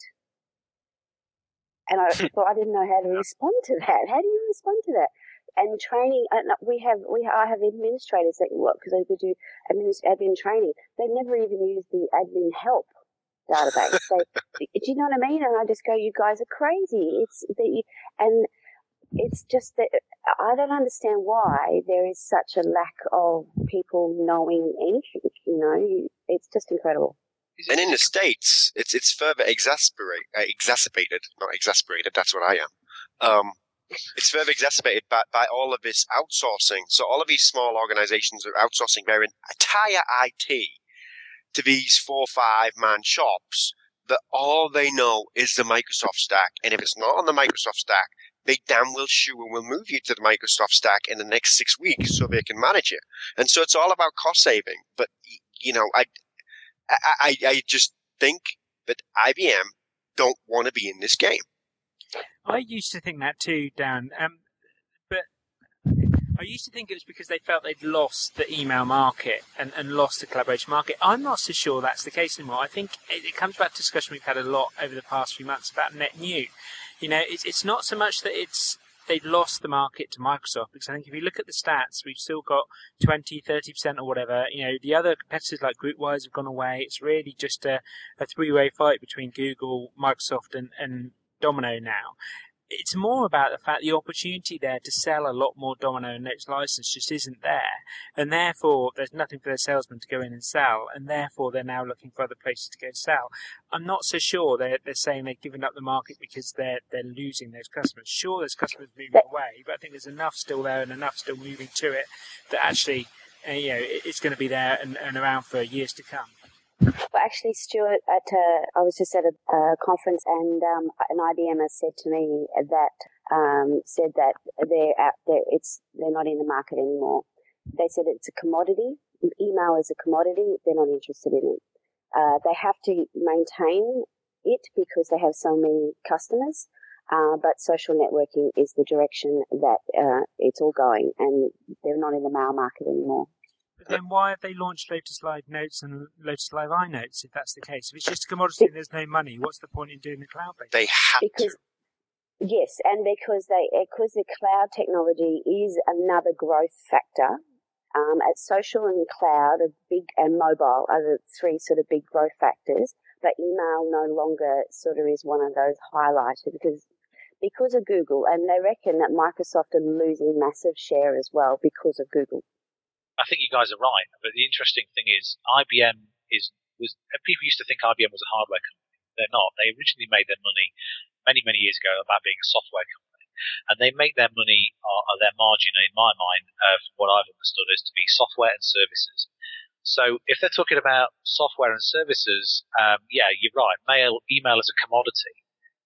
And I thought, I didn't know how to respond to that. How do you respond to that? And training, and we have, we I have administrators that work, because they do admin, admin training. They never even use the admin help database. So, do you know what I mean? And I just go, you guys are crazy. It's the, and it's just that I don't understand why there is such a lack of people knowing anything. You know, it's just incredible. And in the States, it's it's further exasperate, uh, exacerbated, not exasperated. That's what I am. Um, it's further exacerbated by, by all of this outsourcing. So all of these small organizations are outsourcing their entire I T to these four or five man shops that all they know is the Microsoft stack. And if it's not on the Microsoft stack, they damn well sure will move you to the Microsoft stack in the next six weeks so they can manage it. And so it's all about cost saving. But, you know, I, I, I just think that I B M don't want to be in this game. I used to think that too, Dan. Um, but I used to think it was because they felt they'd lost the email market and, and lost the collaboration market. I'm not so sure that's the case anymore. I think it, it comes back to discussion we've had a lot over the past few months about net new. You know, it's, it's not so much that it's they've lost the market to Microsoft, because I think if you look at the stats, we've still got twenty, thirty percent or whatever. You know, the other competitors like GroupWise have gone away. It's really just a, a three-way fight between Google, Microsoft and, and Domino now. It's more about the fact the opportunity there to sell a lot more Domino and Notes license just isn't there. And therefore, there's nothing for their salesmen to go in and sell. And therefore, they're now looking for other places to go sell. I'm not so sure they're, they're saying they've given up the market because they're, they're losing those customers. Sure, there's customers moving away, but I think there's enough still there and enough still moving to it that actually, uh, you know, it's going to be there and, and around for years to come. Well, actually, Stuart, at uh, I was just at a uh, conference, and um, an I B M has said to me that um, said that they're out there. It's they're not in the market anymore. They said it's a commodity. Email is a commodity. They're not interested in it. Uh, they have to maintain it because they have so many customers. Uh, but social networking is the direction that uh, it's all going, and they're not in the mail market anymore. But then why have they launched Lotus Live Notes and Lotus Live iNotes if that's the case? If it's just a commodity and there's no money, what's the point in doing the cloud-based? They have because, to. Yes, and because they because the cloud technology is another growth factor. Um, at social and cloud, are big and mobile are the three sort of big growth factors. But email no longer sort of is one of those highlighted because because of Google, and they reckon that Microsoft are losing massive share as well because of Google. I think you guys are right, but the interesting thing is I B M is was people used to think I B M was a hardware company. They're not. They originally made their money many, many years ago about being a software company, and they make their money or, or their margin, in my mind, of what I've understood is to be software and services. So if they're talking about software and services, um, yeah, you're right. Mail, email is a commodity,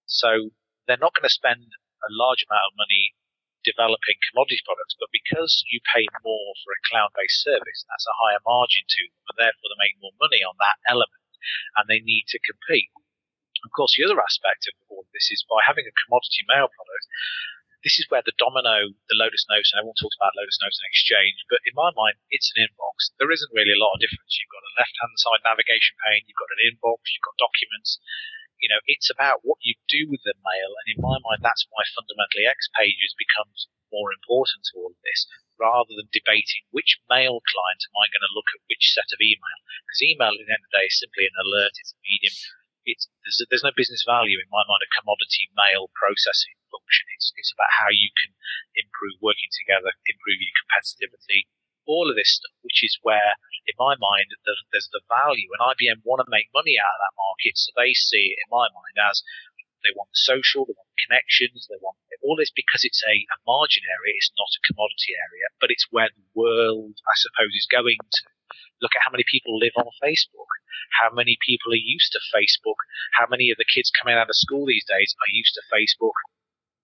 so they're not going to spend a large amount of money developing commodities products, but because you pay more for a cloud-based service, that's a higher margin to them, and therefore they make more money on that element, and they need to compete. Of course, the other aspect of all of this is by having a commodity mail product, this is where the Domino, the Lotus Notes, and everyone talks about Lotus Notes and Exchange, but in my mind, it's an inbox. There isn't really a lot of difference. You've got a left-hand side navigation pane, you've got an inbox, you've got documents. You know, it's about what you do with the mail, and in my mind, that's why fundamentally X Pages becomes more important to all of this, rather than debating which mail client am I going to look at which set of email. Because email, at the end of the day, is simply an alert, it's a medium. It's, there's, there's no business value, in my mind, a commodity mail processing function. It's, it's about how you can improve working together, improve your competitivity, all of this stuff, which is where, in my mind, there's, there's the value, and I B M want to make money out of that market, so they see it, in my mind, as they want the social, they want the connections, they want all this because it's a, a margin area, it's not a commodity area, but it's where the world, I suppose, is going to. Look at how many people live on Facebook, how many people are used to Facebook, how many of the kids coming out of school these days are used to Facebook.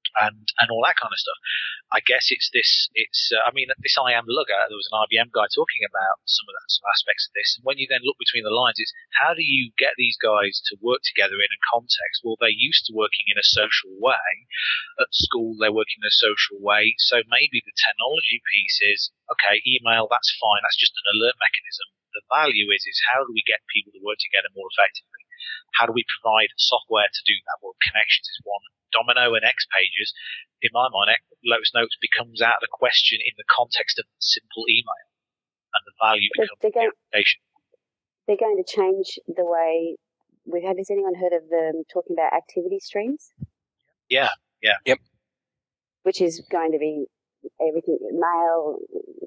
and and all that kind of stuff. I guess it's this. It's uh, I mean, this I Am Lugger. There was an I B M guy talking about some of that, some aspects of this. And when you then look between the lines, it's how do you get these guys to work together in a context? Well, they're used to working in a social way. At school, they're working in a social way. So maybe the technology piece is okay. Email, that's fine. That's just an alert mechanism. The value is is how do we get people to work together more effectively? How do we provide software to do that? Well, Connections is one. Domino and X Pages, in my mind, Lotus Notes becomes out of the question in the context of simple email, and the value becomes they're going, the application. They're going to change the way we have. Has anyone heard of them talking about activity streams? Yeah, yeah, yep. Which is going to be everything, mail,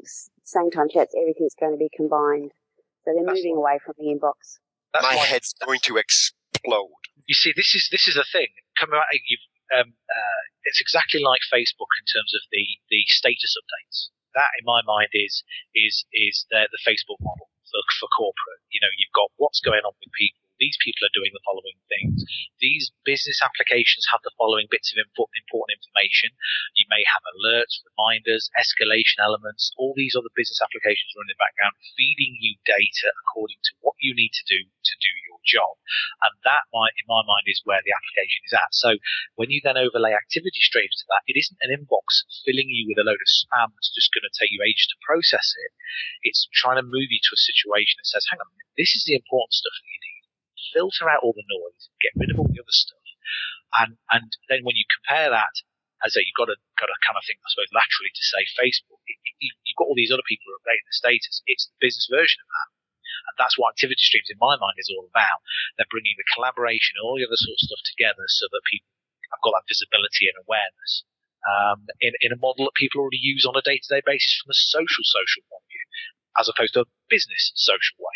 same time chats, everything's going to be combined. So they're That's moving what, away from the inbox. My head's going to explode. You see, this is this is the thing. Coming out, you've, um, uh, it's exactly like Facebook in terms of the, the status updates. That, in my mind, is is is the, the Facebook model for, for corporate. You know, you've got what's going on with people. These people are doing the following things. These business applications have the following bits of input, important information. You may have alerts, reminders, escalation elements, all these other business applications running in the background, feeding you data according to what you need to do to do your job. And that, might, in my mind, is where the application is at. So when you then overlay activity streams to that, it isn't an inbox filling you with a load of spam that's just going to take you ages to process it. It's trying to move you to a situation that says, hang on a minute, this is the important stuff that you need. Filter out all the noise, get rid of all the other stuff, and and then when you compare that, as I say, you've got to got to kind of think, I suppose, laterally to say Facebook. It, it, you've got all these other people who are updating the status. It's the business version of that, and that's what activity streams, in my mind, is all about. They're bringing the collaboration and all the other sort of stuff together so that people have got that visibility and awareness um, in in a model that people already use on a day-to-day basis from a social social point of view, as opposed to a business social way.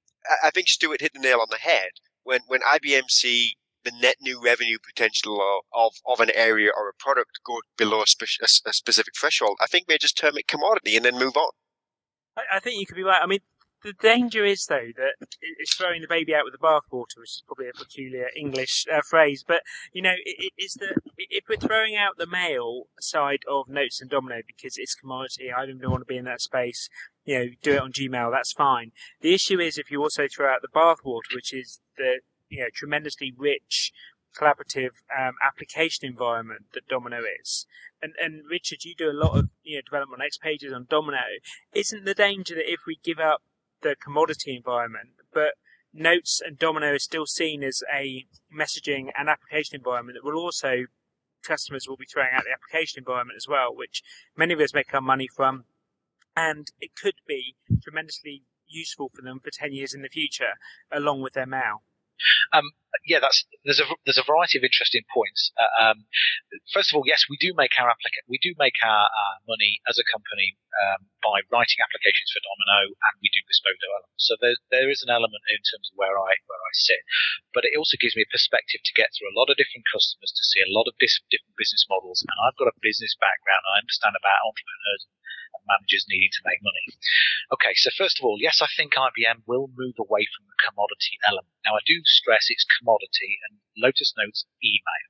I think Stuart hit the nail on the head when, when I B M see the net new revenue potential of, of an area or a product go below a, spe- a specific threshold. I think they just term it commodity and then move on. I, I think you could be right. I mean, the danger is, though, that it's throwing the baby out with the bathwater, which is probably a peculiar English uh, phrase. But, you know, it, it's that if we're throwing out the mail side of Notes and Domino because it's commodity, I don't want to be in that space, you know, do it on Gmail, that's fine. The issue is if you also throw out the bathwater, which is the, you know, tremendously rich, collaborative um, application environment that Domino is. And, and Richard, you do a lot of, you know, development on X Pages on Domino. Isn't the danger that if we give up the commodity environment, but Notes and Domino is still seen as a messaging and application environment that will also, customers will be throwing out the application environment as well, which many of us make our money from, and it could be tremendously useful for them for ten years in the future, along with their mail. Um, yeah, that's there's a there's a variety of interesting points. Uh, um, first of all, yes, we do make our applica- we do make our, our money as a company um, by writing applications for Domino, and we do bespoke development. So there there is an element in terms of where I where I sit, but it also gives me a perspective to get through a lot of different customers, to see a lot of dis- different business models, and I've got a business background. I understand about entrepreneurs and managers needing to make money. Okay, so first of all, yes, I think I B M will move away from the commodity element. Now, I do stress it's commodity, and Lotus Notes email.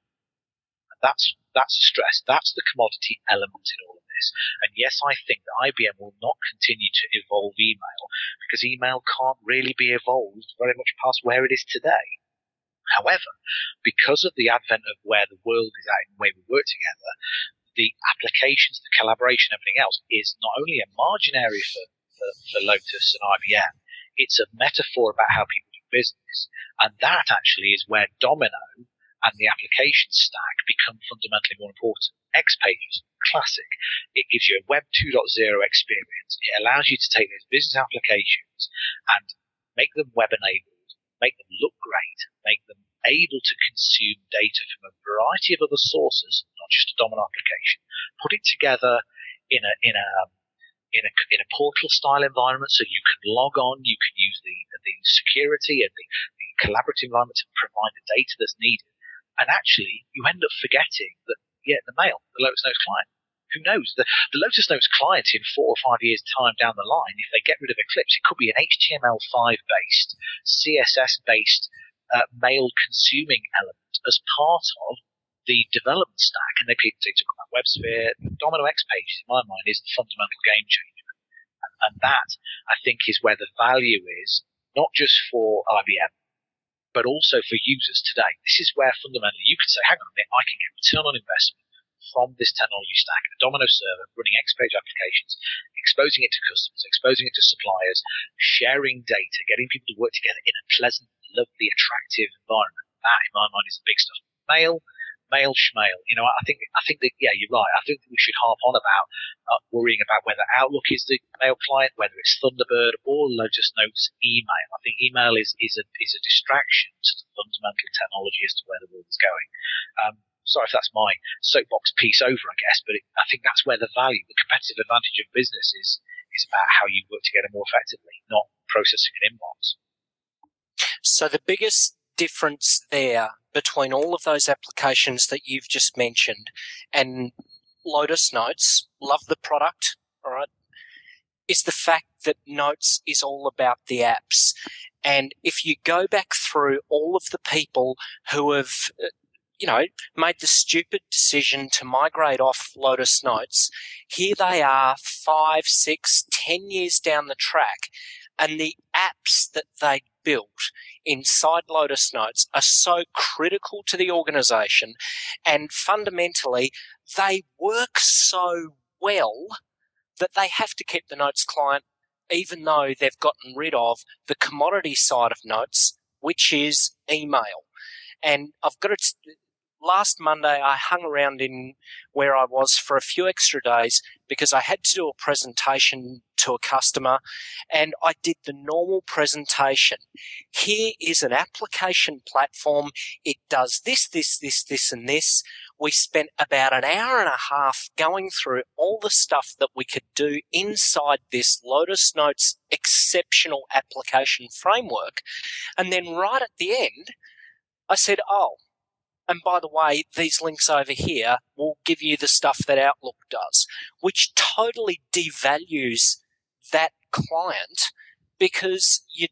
That's that's stress. That's the commodity element in all of this. And yes, I think that I B M will not continue to evolve email because email can't really be evolved very much past where it is today. However, because of the advent of where the world is at and the way we work together, the applications, the collaboration, everything else is not only a margin area for, for, for Lotus and I B M, it's a metaphor about how people do business. And that actually is where Domino and the application stack become fundamentally more important. X Pages, classic. It gives you a Web two point oh experience. It allows you to take those business applications and make them web-enabled, make them look great, make them able to consume data from a variety of other sources, not just a Domino application. Put it together in a in a in a in a portal style environment, so you can log on, you can use the the security and the, the collaborative environment to provide the data that's needed. And actually, you end up forgetting that yeah, the mail, the Lotus Notes client. Who knows? The, the Lotus Notes client in four or five years' time down the line, if they get rid of Eclipse, it could be an H T M L five based, C S S based Uh, mail consuming element as part of the development stack, and they, they talk about WebSphere, Domino X Pages, in my mind, is the fundamental game changer. And, and that, I think, is where the value is, not just for I B M, but also for users today. This is where fundamentally you could say, hang on a minute, I can get return on investment from this technology stack, a Domino server, running X-Page applications, exposing it to customers, exposing it to suppliers, sharing data, getting people to work together in a pleasant, lovely, attractive environment. That, in my mind, is the big stuff. Mail, mail, schmail. You know, I think, I think that, yeah, you're right. I think that we should harp on about uh, worrying about whether Outlook is the mail client, whether it's Thunderbird, or Lotus Notes email. I think email is, is a, is a distraction to the fundamental technology as to where the world is going. Um, sorry if that's my soapbox piece over, I guess, but it, I think that's where the value, the competitive advantage of business is, is about how you work together more effectively, not processing an inbox. So the biggest difference there between all of those applications that you've just mentioned and Lotus Notes, love the product, all right, is the fact that Notes is all about the apps. And if you go back through all of the people who have, you know, made the stupid decision to migrate off Lotus Notes, here they are five, six, ten years down the track, and the apps that they built inside Lotus Notes are so critical to the organization, and fundamentally they work so well that they have to keep the Notes client even though they've gotten rid of the commodity side of Notes, which is email. And I've got to... Last Monday, I hung around in where I was for a few extra days because I had to do a presentation to a customer, and I did the normal presentation. Here is an application platform. It does this, this, this, this, and this. We spent about an hour and a half going through all the stuff that we could do inside this Lotus Notes exceptional application framework. And then right at the end, I said, oh, and by the way, these links over here will give you the stuff that Outlook does, which totally devalues that client because you're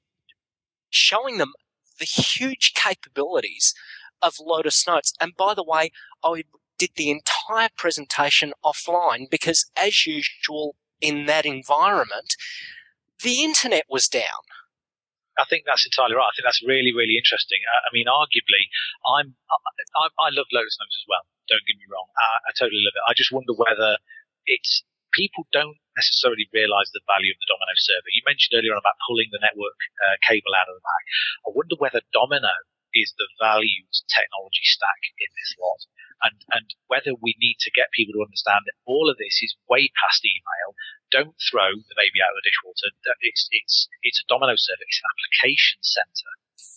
showing them the huge capabilities of Lotus Notes. And by the way, I did the entire presentation offline because, as usual in that environment, the internet was down. I think that's entirely right. I think that's really, really interesting. I, I mean, arguably, I'm, I, I love Lotus Notes as well. Don't get me wrong. I, I totally love it. I just wonder whether it's people don't necessarily realise the value of the Domino server. You mentioned earlier on about pulling the network uh, cable out of the back. I wonder whether Domino is the valued technology stack in this lot, and and whether we need to get people to understand that all of this is way past email. Don't throw the baby out of the dishwater. It's it's it's a Domino server. It's an application center.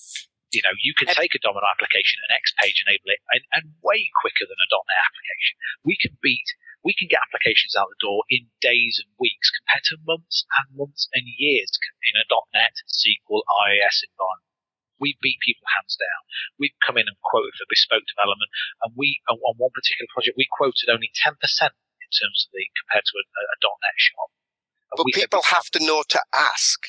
You know, you can take a Domino application and X-Page enable it, and, and way quicker than a .NET application. We can beat, we can get applications out the door in days and weeks compared to months and months and years in a .NET, S Q L, I I S environment. We beat people hands down. We've come in and quoted for bespoke development, and we, on one particular project, we quoted only ten percent in terms of the, compared to a, a .NET shop. And but people have to know to ask.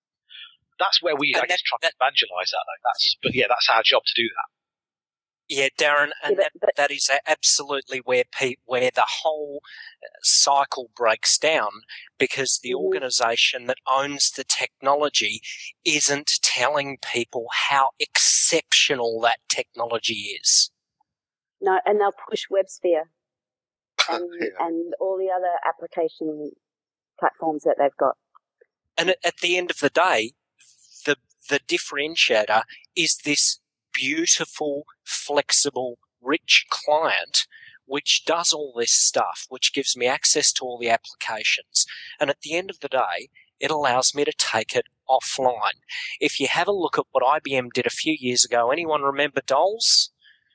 That's where we, and I guess, try to evangelise that, though. That's, but yeah, that's our job to do that. Yeah, Darren, and Yeah, that, but- that is absolutely where pe- where the whole cycle breaks down, because the Mhm. organisation that owns the technology isn't telling people how exceptional that technology is. No, and they'll push WebSphere and, Yeah. and all the other application platforms that they've got. And at, at the end of the day, the the differentiator is this beautiful, flexible, rich client which does all this stuff, which gives me access to all the applications. And at the end of the day, it allows me to take it offline. If you have a look at what I B M did a few years ago, anyone remember Dols?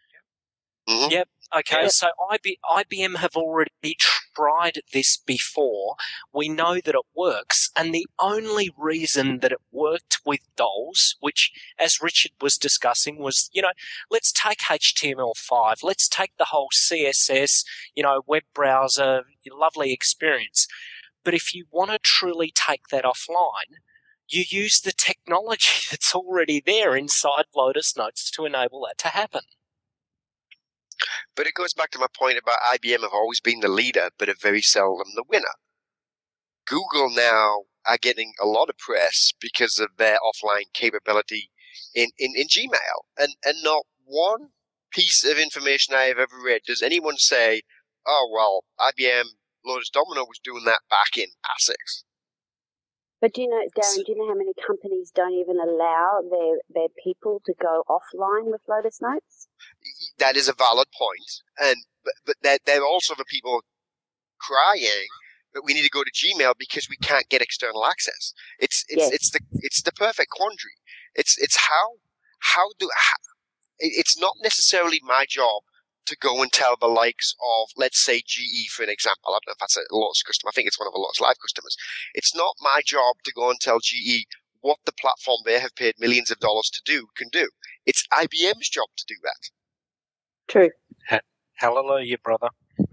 Mhm. Yep. Okay, Yeah. so I B, I B M have already tried this before. We know that it works, and the only reason that it worked with Dols, which, as Richard was discussing, was, you know, let's take H T M L five, let's take the whole C S S, you know, web browser, lovely experience. But if you want to truly take that offline, you use the technology that's already there inside Lotus Notes to enable that to happen. But it goes back to my point about I B M have always been the leader, but are very seldom the winner. Google now are getting a lot of press because of their offline capability in, in, in Gmail. And, and not one piece of information I have ever read does anyone say, oh, well, I B M Lotus Domino was doing that back in R six. But do you know, Darren, do you know how many companies don't even allow their, their people to go offline with Lotus Notes? That is a valid point. And, but, but they're, they're also the people crying that we need to go to Gmail because we can't get external access. It's, it's, Yes. it's the, it's the perfect quandary. It's, it's how, how do, how, it's not necessarily my job to go and tell the likes of, let's say, G E, for an example. I don't know if that's a Lotus customer. I think it's one of the Lotus Live customers. It's not my job to go and tell G E what the platform they have paid millions of dollars to do can do. It's I B M's job to do that. True. Hallelujah, brother.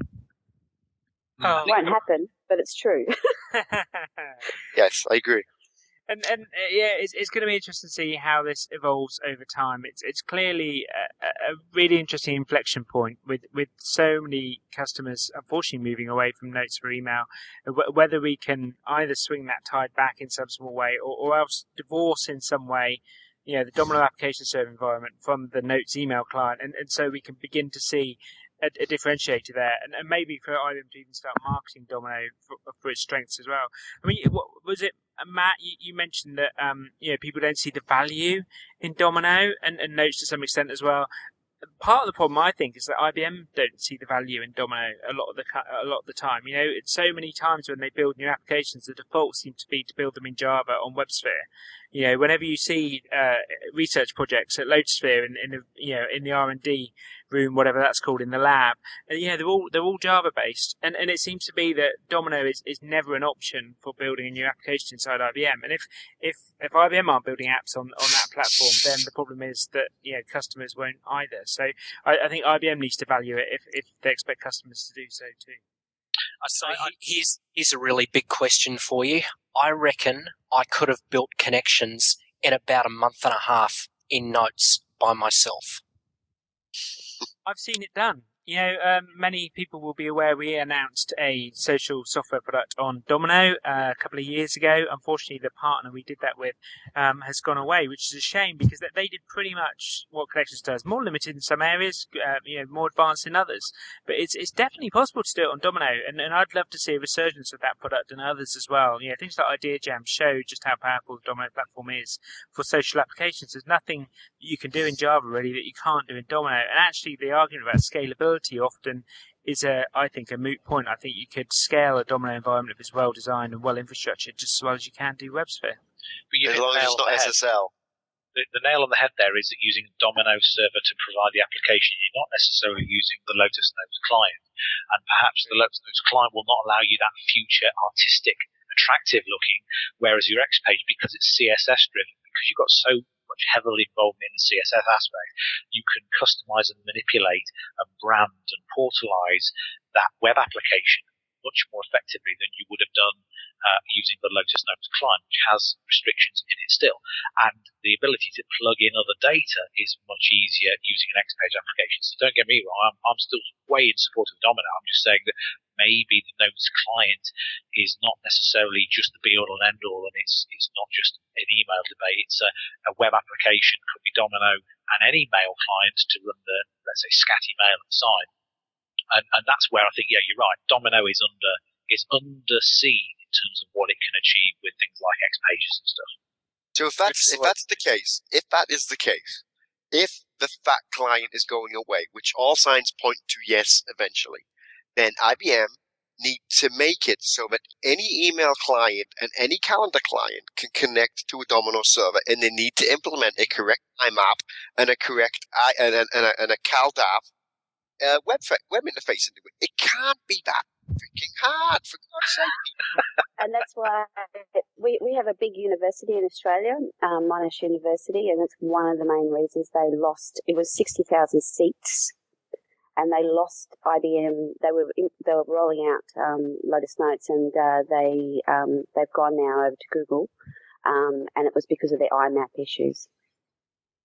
Oh. It won't happen, but it's true. Yes, I agree. And and uh, yeah, it's it's going to be interesting to see how this evolves over time. It's it's clearly a, a really interesting inflection point with, with so many customers unfortunately moving away from notes for email. Whether we can either swing that tide back in some small way, or, or else divorce in some way, you know, the Domino application server environment from the Notes email client, and, and so we can begin to see a, a differentiator there, and, and maybe for I B M to even start marketing Domino for, for its strengths as well. I mean, what was it? Matt, you, you mentioned that um, you know, people don't see the value in Domino and, and Notes to some extent as well. Part of the problem, I think, is that I B M don't see the value in Domino a lot of the a lot of the time. You know, it's so many times when they build new applications, the default seems to be to build them in Java on WebSphere. You know, whenever you see uh, research projects at Lotusphere in, in the you know in the R and D room, whatever that's called, in the lab, and, you know, they're all they're all Java based, and, and it seems to be that Domino is, is never an option for building a new application inside I B M. And if if if I B M aren't building apps on, on that platform, then the problem is that, you know, customers won't either. So I, I think I B M needs to value it if if they expect customers to do so too. So here's here's a really big question for you. I reckon I could have built connections in about a month and a half in Notes by myself. I've seen it done. You know, um, many people will be aware we announced a social software product on Domino uh, a couple of years ago. Unfortunately, the partner we did that with um, has gone away, which is a shame because they did pretty much what Connections does. More limited in some areas, uh, you know, more advanced in others. But it's it's definitely possible to do it on Domino, and, and I'd love to see a resurgence of that product and others as well. You know, things like IdeaJam show just how powerful the Domino platform is for social applications. There's nothing you can do in Java really that you can't do in Domino. And actually, the argument about scalability often is a, I think, a moot point. I think you could scale a Domino environment if it's well designed and well infrastructured just as well as you can do WebSphere. But you As hit long the as nail it's on not the S head. S L. The, the nail on the head there is that using Domino server to provide the application, you're not necessarily using the Lotus Notes client. And perhaps the Lotus Notes client will not allow you that future artistic, attractive looking, whereas your X page, because it's C S S driven, because you've got so much heavily involved in the C S S aspect, you can customize and manipulate and brand and portalize that web application much more effectively than you would have done uh, using the Lotus Notes client, which has restrictions in it still. And the ability to plug in other data is much easier using an X-Page application. So don't get me wrong, I'm, I'm still way in support of Domino. I'm just saying that maybe the Notes client is not necessarily just the be-all and end-all, and it's it's not just an email debate. It's a, a web application, could be Domino, and any mail client to run the, let's say, scatty mail inside. And, and that's where I think, yeah, you're right. Domino is under is underseen in terms of what it can achieve with things like X Pages and stuff. So if that's if that's the case, if that is the case, if the fat client is going away, which all signs point to yes eventually, then I B M need to make it so that any email client and any calendar client can connect to a Domino server, and they need to implement a correct I M A P and a correct I and, and, and a, and a CalDAV uh, web web interface into it. It can't be that freaking hard, for God's sake. And that's why we, we have a big university in Australia, um, Monash University, and it's one of the main reasons they lost. It was sixty thousand seats, and they lost I B M. They were they were rolling out um, Lotus Notes, and uh, they um, they've gone now over to Google, um, and it was because of their I M A P issues.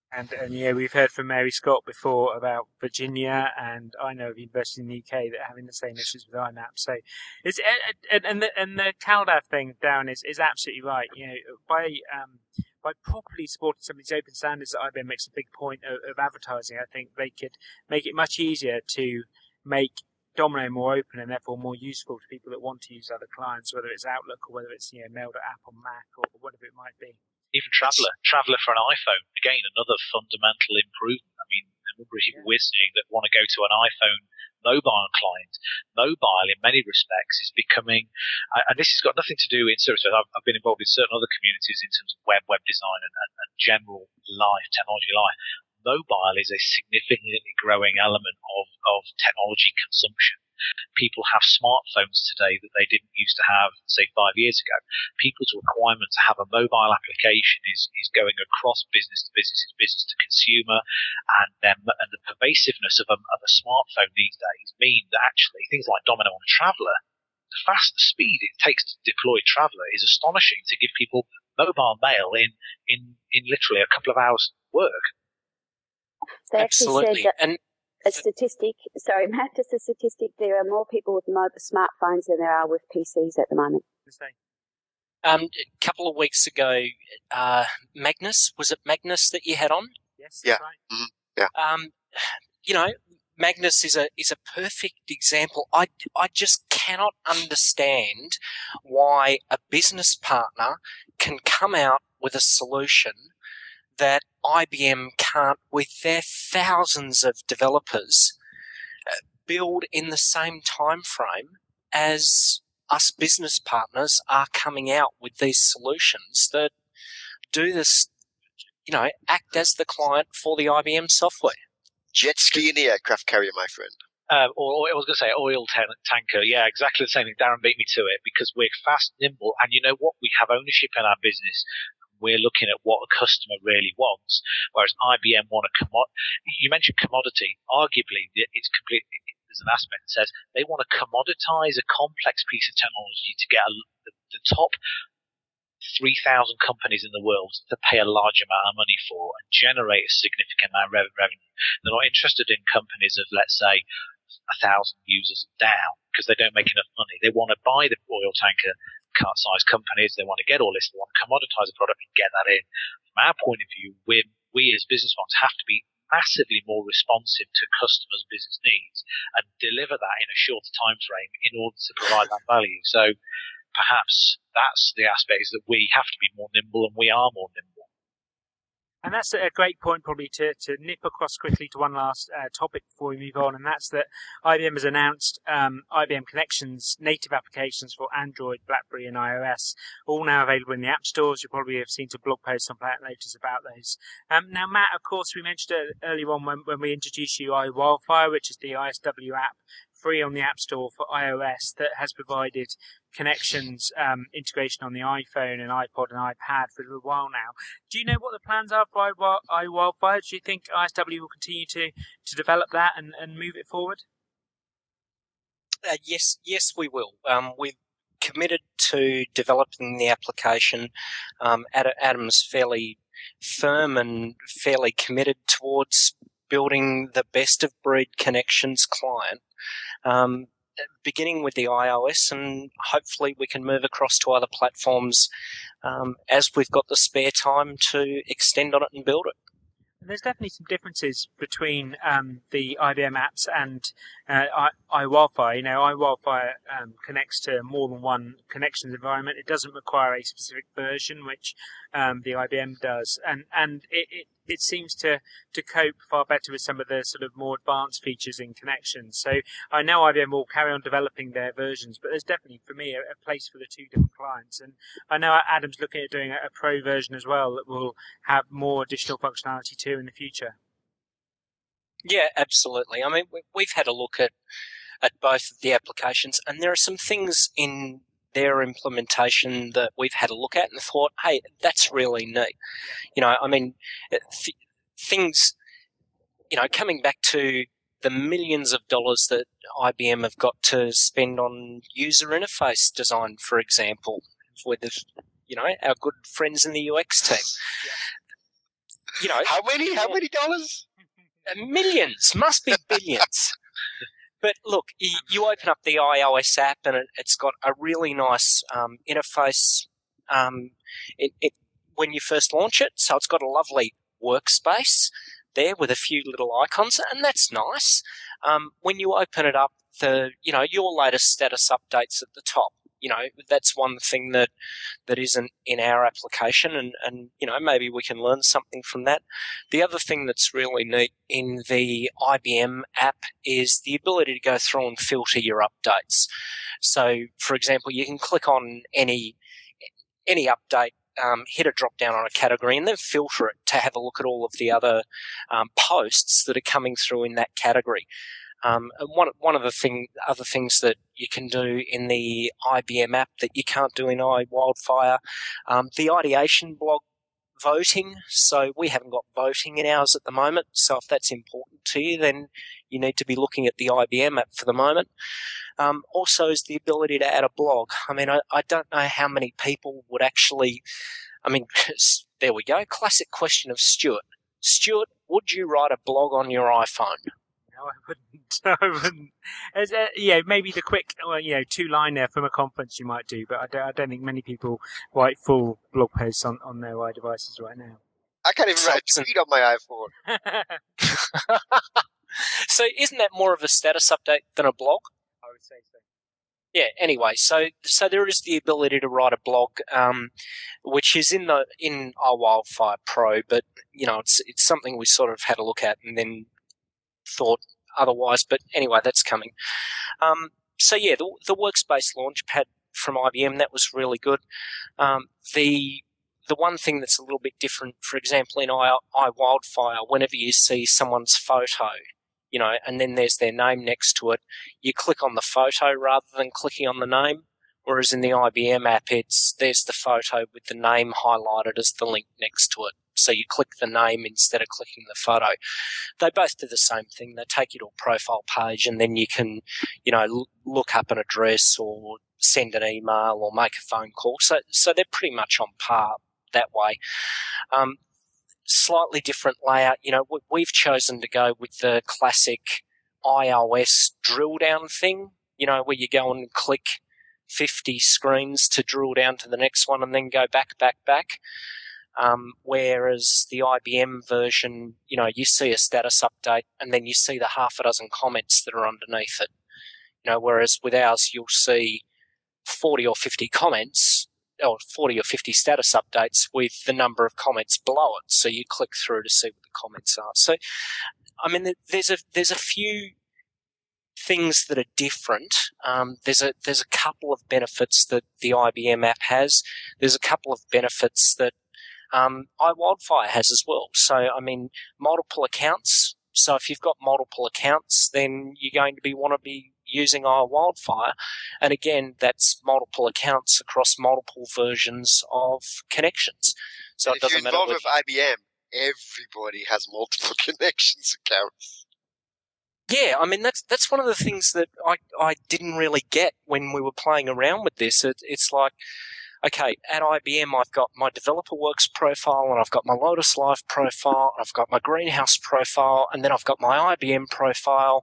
And, and yeah, we've heard from Mary Scott before about Virginia, and I know of universities in the U K that are having the same issues with I MAP. So it's and and the and the CalDAV thing, Darren, is, is absolutely right. You know, by um, by properly supporting some of these open standards that I B M makes a big point of, of advertising, I think they could make it much easier to make Domino more open and therefore more useful to people that want to use other clients, whether it's Outlook or whether it's, you know, Mail.app on Mac or whatever it might be. Even Traveller, Traveller for an iPhone, again, another fundamental improvement. I mean, the number of people we're seeing that want to go to an iPhone mobile client, mobile in many respects is becoming, and this has got nothing to do in service. I've, I've been involved in certain other communities in terms of web, web design and, and, and general life, technology life. Mobile is a significantly growing element of, of technology consumption. People have smartphones today that they didn't used to have, say, five years ago. People's requirement to have a mobile application is, is going across business to business, business to consumer, and then and the pervasiveness of a, of a smartphone these days mean that actually things like Domino on Traveller, the fast speed it takes to deploy Traveller is astonishing to give people mobile mail in, in, in literally a couple of hours work. They Absolutely. Said that and a statistic, sorry, Matt, just a statistic, there are more people with mobile smartphones than there are with P Cs at the moment. Um, a couple of weeks ago, uh, Magnus, was it Magnus that you had on? Yes, Yeah. that's right. Mm-hmm. Yeah. Um, you know, Magnus is a is a perfect example. I, I just cannot understand why a business partner can come out with a solution that I B M can't, with their thousands of developers, uh, build in the same time frame as us business partners are coming out with these solutions that do this, you know, act as the client for the I B M software. Jet ski in the aircraft carrier, my friend. Uh, or, or I was going to say oil tan- tanker. Yeah, exactly the same thing. Darren beat me to it because we're fast, nimble, and you know what? We have ownership in our business. We're looking at what a customer really wants, whereas I B M want a commodity. You mentioned commodity. Arguably, it's complete. There's an aspect that says they want to commoditize a complex piece of technology to get a, the, the top three thousand companies in the world to pay a large amount of money for and generate a significant amount of revenue. They're not interested in companies of, let's say, a thousand users down because they don't make enough money. They want to buy the oil tanker size companies. They want to get all this. They want to commoditize the product and get that in. From our point of view, we we as business ones have to be massively more responsive to customers' business needs and deliver that in a shorter time frame in order to provide that value. So perhaps that's the aspect, is that we have to be more nimble, and we are more nimble. And that's a great point probably to, to nip across quickly to one last uh, topic before we move on, and that's that I B M has announced um, I B M Connections native applications for Android, BlackBerry and iOS, all now available in the app stores. You probably have seen some blog posts on Planet Laters about those. Um, now, Matt, of course, we mentioned earlier on when, when we introduced you iWildfire, which is the I S W app free on the App Store for iOS that has provided Connections um, integration on the iPhone and iPod and iPad for a little while now. Do you know what the plans are for iWildfire? Do you think I S W will continue to, to develop that and, and move it forward? Uh, yes, yes, we will. Um, we've committed to developing the application. Um, Adam's fairly firm and fairly committed towards building the best of breed Connections client. Um, beginning with the iOS, and hopefully we can move across to other platforms um, as we've got the spare time to extend on it and build it. There's definitely some differences between um, the I B M apps and uh, iWildfire. You know, iWildfire um, connects to more than one Connections environment. It doesn't require a specific version, which um, the I B M does, and and it, it, it seems to, to cope far better with some of the sort of more advanced features in Connections. So I know I B M will carry on developing their versions, but there's definitely, for me, a, a place for the two different clients. And I know Adam's looking at doing a, a pro version as well that will have more additional functionality too in the future. Yeah, absolutely. I mean, we've had a look at at both of the applications, and there are some things in their implementation that we've had a look at and thought, hey, that's really neat. You know, I mean, th- things, you know, coming back to the millions of dollars that I B M have got to spend on user interface design, for example, with, the, you know, our good friends in the U X team. you know, how many? How many dollars? Millions, must be billions. But look, you, you open up the iOS app and it, it's got a really nice um, interface um, it, it, when you first launch it. So it's got a lovely workspace there with a few little icons, and that's nice. Um, when you open it up, the you know your latest status updates at the top. You know, that's one thing that, that isn't in our application, and, and, you know, maybe we can learn something from that. The other thing that's really neat in the I B M app is the ability to go through and filter your updates. So, for example, you can click on any any update, um, hit a drop down on a category, and then filter it to have a look at all of the other um, posts that are coming through in that category. Um, one one of the thing, other things that you can do in the I B M app that you can't do in iWildfire, um, the ideation blog voting. So we haven't got voting in ours at the moment. So if that's important to you, then you need to be looking at the I B M app for the moment. Um, also is the ability to add a blog. I mean, I, I don't know how many people would actually, I mean, there we go. Classic question of Stuart. Stuart, would you write a blog on your iPhone? No, I wouldn't. I wouldn't. As, uh, yeah, maybe the quick, well, you know, two-liner from a conference you might do, but I don't, I don't think many people write full blog posts on, on their iDevices right now. I can't even write a tweet on my iPhone. So isn't that more of a status update than a blog? I would say so. Yeah, anyway, so so there is the ability to write a blog, um, which is in the in iWildfire Pro, but, you know, it's it's something we sort of had a look at and then thought otherwise, but anyway, that's coming. Um, so yeah, the, the Workspace Launchpad from I B M, that was really good. Um, the the one thing that's a little bit different, for example, in I, iWildfire, whenever you see someone's photo, you know, and then there's their name next to it, you click on the photo rather than clicking on the name. Whereas in the I B M app, it's there's the photo with the name highlighted as the link next to it. So you click the name instead of clicking the photo. They both do the same thing. They take you to a profile page, and then you can, you know, l- look up an address or send an email or make a phone call. So, so they're pretty much on par that way. Um, slightly different layout. You know, we, we've chosen to go with the classic iOS drill down thing. You know, where you go and click fifty screens to drill down to the next one and then go back, back, back. Um, whereas the I B M version, you know, you see a status update and then you see the half a dozen comments that are underneath it. You know, whereas with ours, you'll see forty or fifty comments, or forty or fifty status updates with the number of comments below it. So you click through to see what the comments are. So, I mean, there's a there's a few things that are different. Um, there's a there's a couple of benefits that the I B M app has. There's a couple of benefits that um, iWildfire has as well. So, I mean, multiple accounts. So if you've got multiple accounts, then you're going to be want to be using iWildfire. And again, that's multiple accounts across multiple versions of connections. So and it doesn't if you're involved matter with I B M, everybody has multiple connections accounts. Yeah, I mean, that's that's one of the things that I, I didn't really get when we were playing around with this. It, it's like, okay, at I B M, I've got my DeveloperWorks profile, and I've got my Lotus Live profile, and I've got my Greenhouse profile, and then I've got my I B M profile.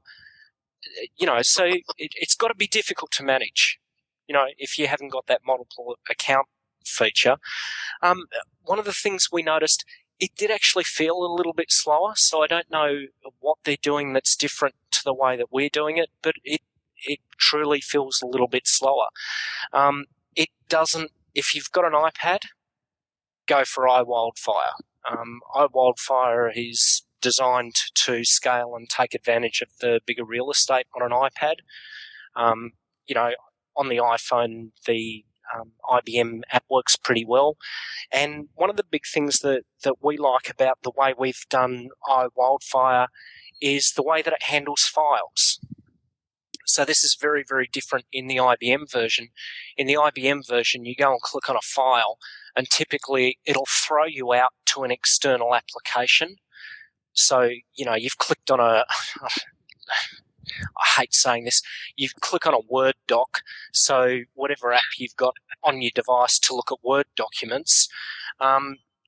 You know, so it, it's got to be difficult to manage, you know, if you haven't got that multiple account feature. Um, one of the things we noticed, it did actually feel a little bit slower, so I don't know what they're doing that's different to the way that we're doing it, but it it truly feels a little bit slower. Um, it doesn't, if you've got an iPad, go for iWildfire. Um, iWildfire is designed to scale and take advantage of the bigger real estate on an iPad. Um, you know, on the iPhone, the Um, I B M app works pretty well. And one of the big things that, that we like about the way we've done iWildfire is the way that it handles files. So this is very, very different in the I B M version. In the I B M version, you go and click on a file, and typically it'll throw you out to an external application. So, you know, you've clicked on a... I hate saying this, you click on a Word doc, so whatever app you've got on your device to look at Word documents, um,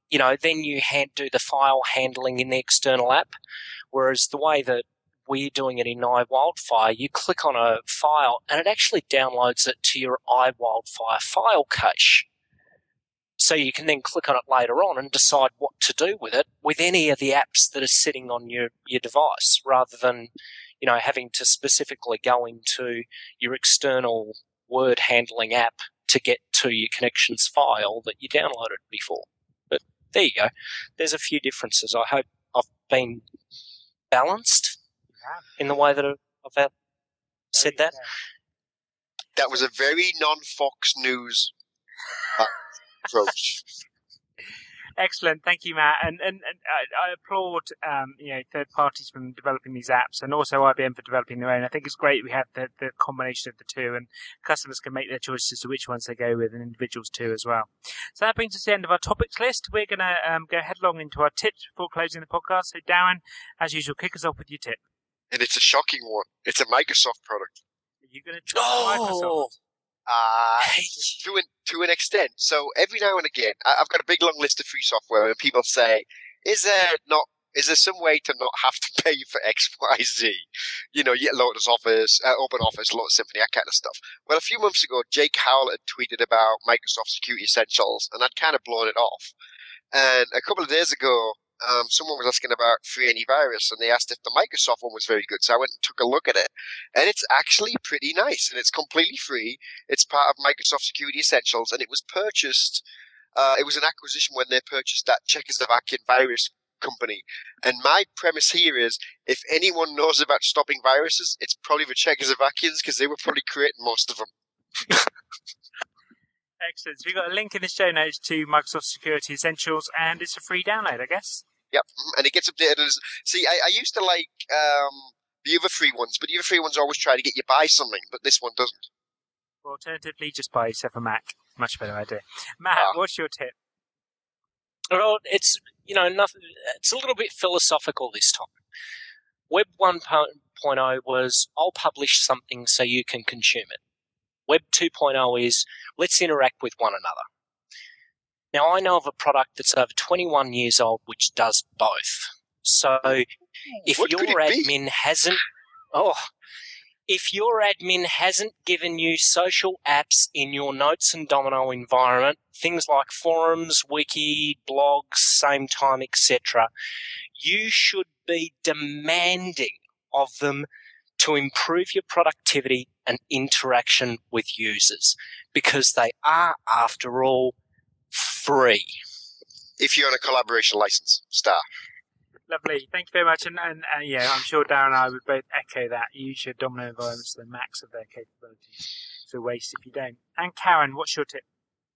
you know, then you hand, do the file handling in the external app. Whereas the way that we're doing it in iWildfire, you click on a file and it actually downloads it to your iWildfire file cache. So you can then click on it later on and decide what to do with it with any of the apps that are sitting on your, your device, rather than, you know, having to specifically go into your external word handling app to get to your connections file that you downloaded before. But there you go. There's a few differences. I hope I've been balanced in the way that I've said that. That was a very non-Fox News uh, approach. Excellent, thank you, Matt. And and, and I, I applaud um, you know third parties from developing these apps, and also I B M for developing their own. I think it's great we have the, the combination of the two, and customers can make their choices as to which ones they go with, and individuals too as well. So that brings us to the end of our topics list. We're going to um, go headlong into our tips before closing the podcast. So Darren, as usual, kick us off with your tip. And it's a shocking one. It's a Microsoft product. Are you going to try Oh! Microsoft? Uh, to an to an extent. So every now and again, I, I've got a big long list of free software, and people say, "Is there not? Is there some way to not have to pay for X, Y, Z?" You know, you get Lotus Office, uh, Open Office, Lotus Symphony, that kind of stuff. Well, a few months ago, Jake Howell had tweeted about Microsoft Security Essentials, and I'd kind of blown it off. And a couple of days ago, um, someone was asking about free antivirus, and they asked if the Microsoft one was very good. So I went and took a look at it, and it's actually pretty nice, and it's completely free. It's part of Microsoft Security Essentials, and it was purchased. Uh, it was an acquisition when they purchased that Czechoslovakian virus company. And my premise here is, if anyone knows about stopping viruses, it's probably the Czechoslovakians, because they were probably creating most of them. Excellent. So we've got a link in the show notes to Microsoft Security Essentials, and it's a free download, I guess. Yep, and it gets updated. As, see, I, I used to like um, the other free ones, but the other free ones always try to get you buy something, but this one doesn't. Or alternatively, just buy yourself a Mac. Much better idea. Matt, Ah. what's your tip? Well, it's, you know, nothing, it's a little bit philosophical this time. Web one point oh was, I'll publish something so you can consume it. Web two point oh is, let's interact with one another. Now, I know of a product that's over twenty-one years old which does both. So, if What your could it be? admin hasn't, oh, if your admin hasn't given you social apps in your Notes and Domino environment, things like forums, wiki, blogs, same time, et cetera, you should be demanding of them to improve your productivity and interaction with users, because they are, after all, free. If you're on a collaboration license, star. Lovely. Thank you very much. And, and uh, yeah, I'm sure Darren and I would both echo that. Use your Domino environments to the max of their capabilities. It's a waste if you don't. And Karen, what's your tip?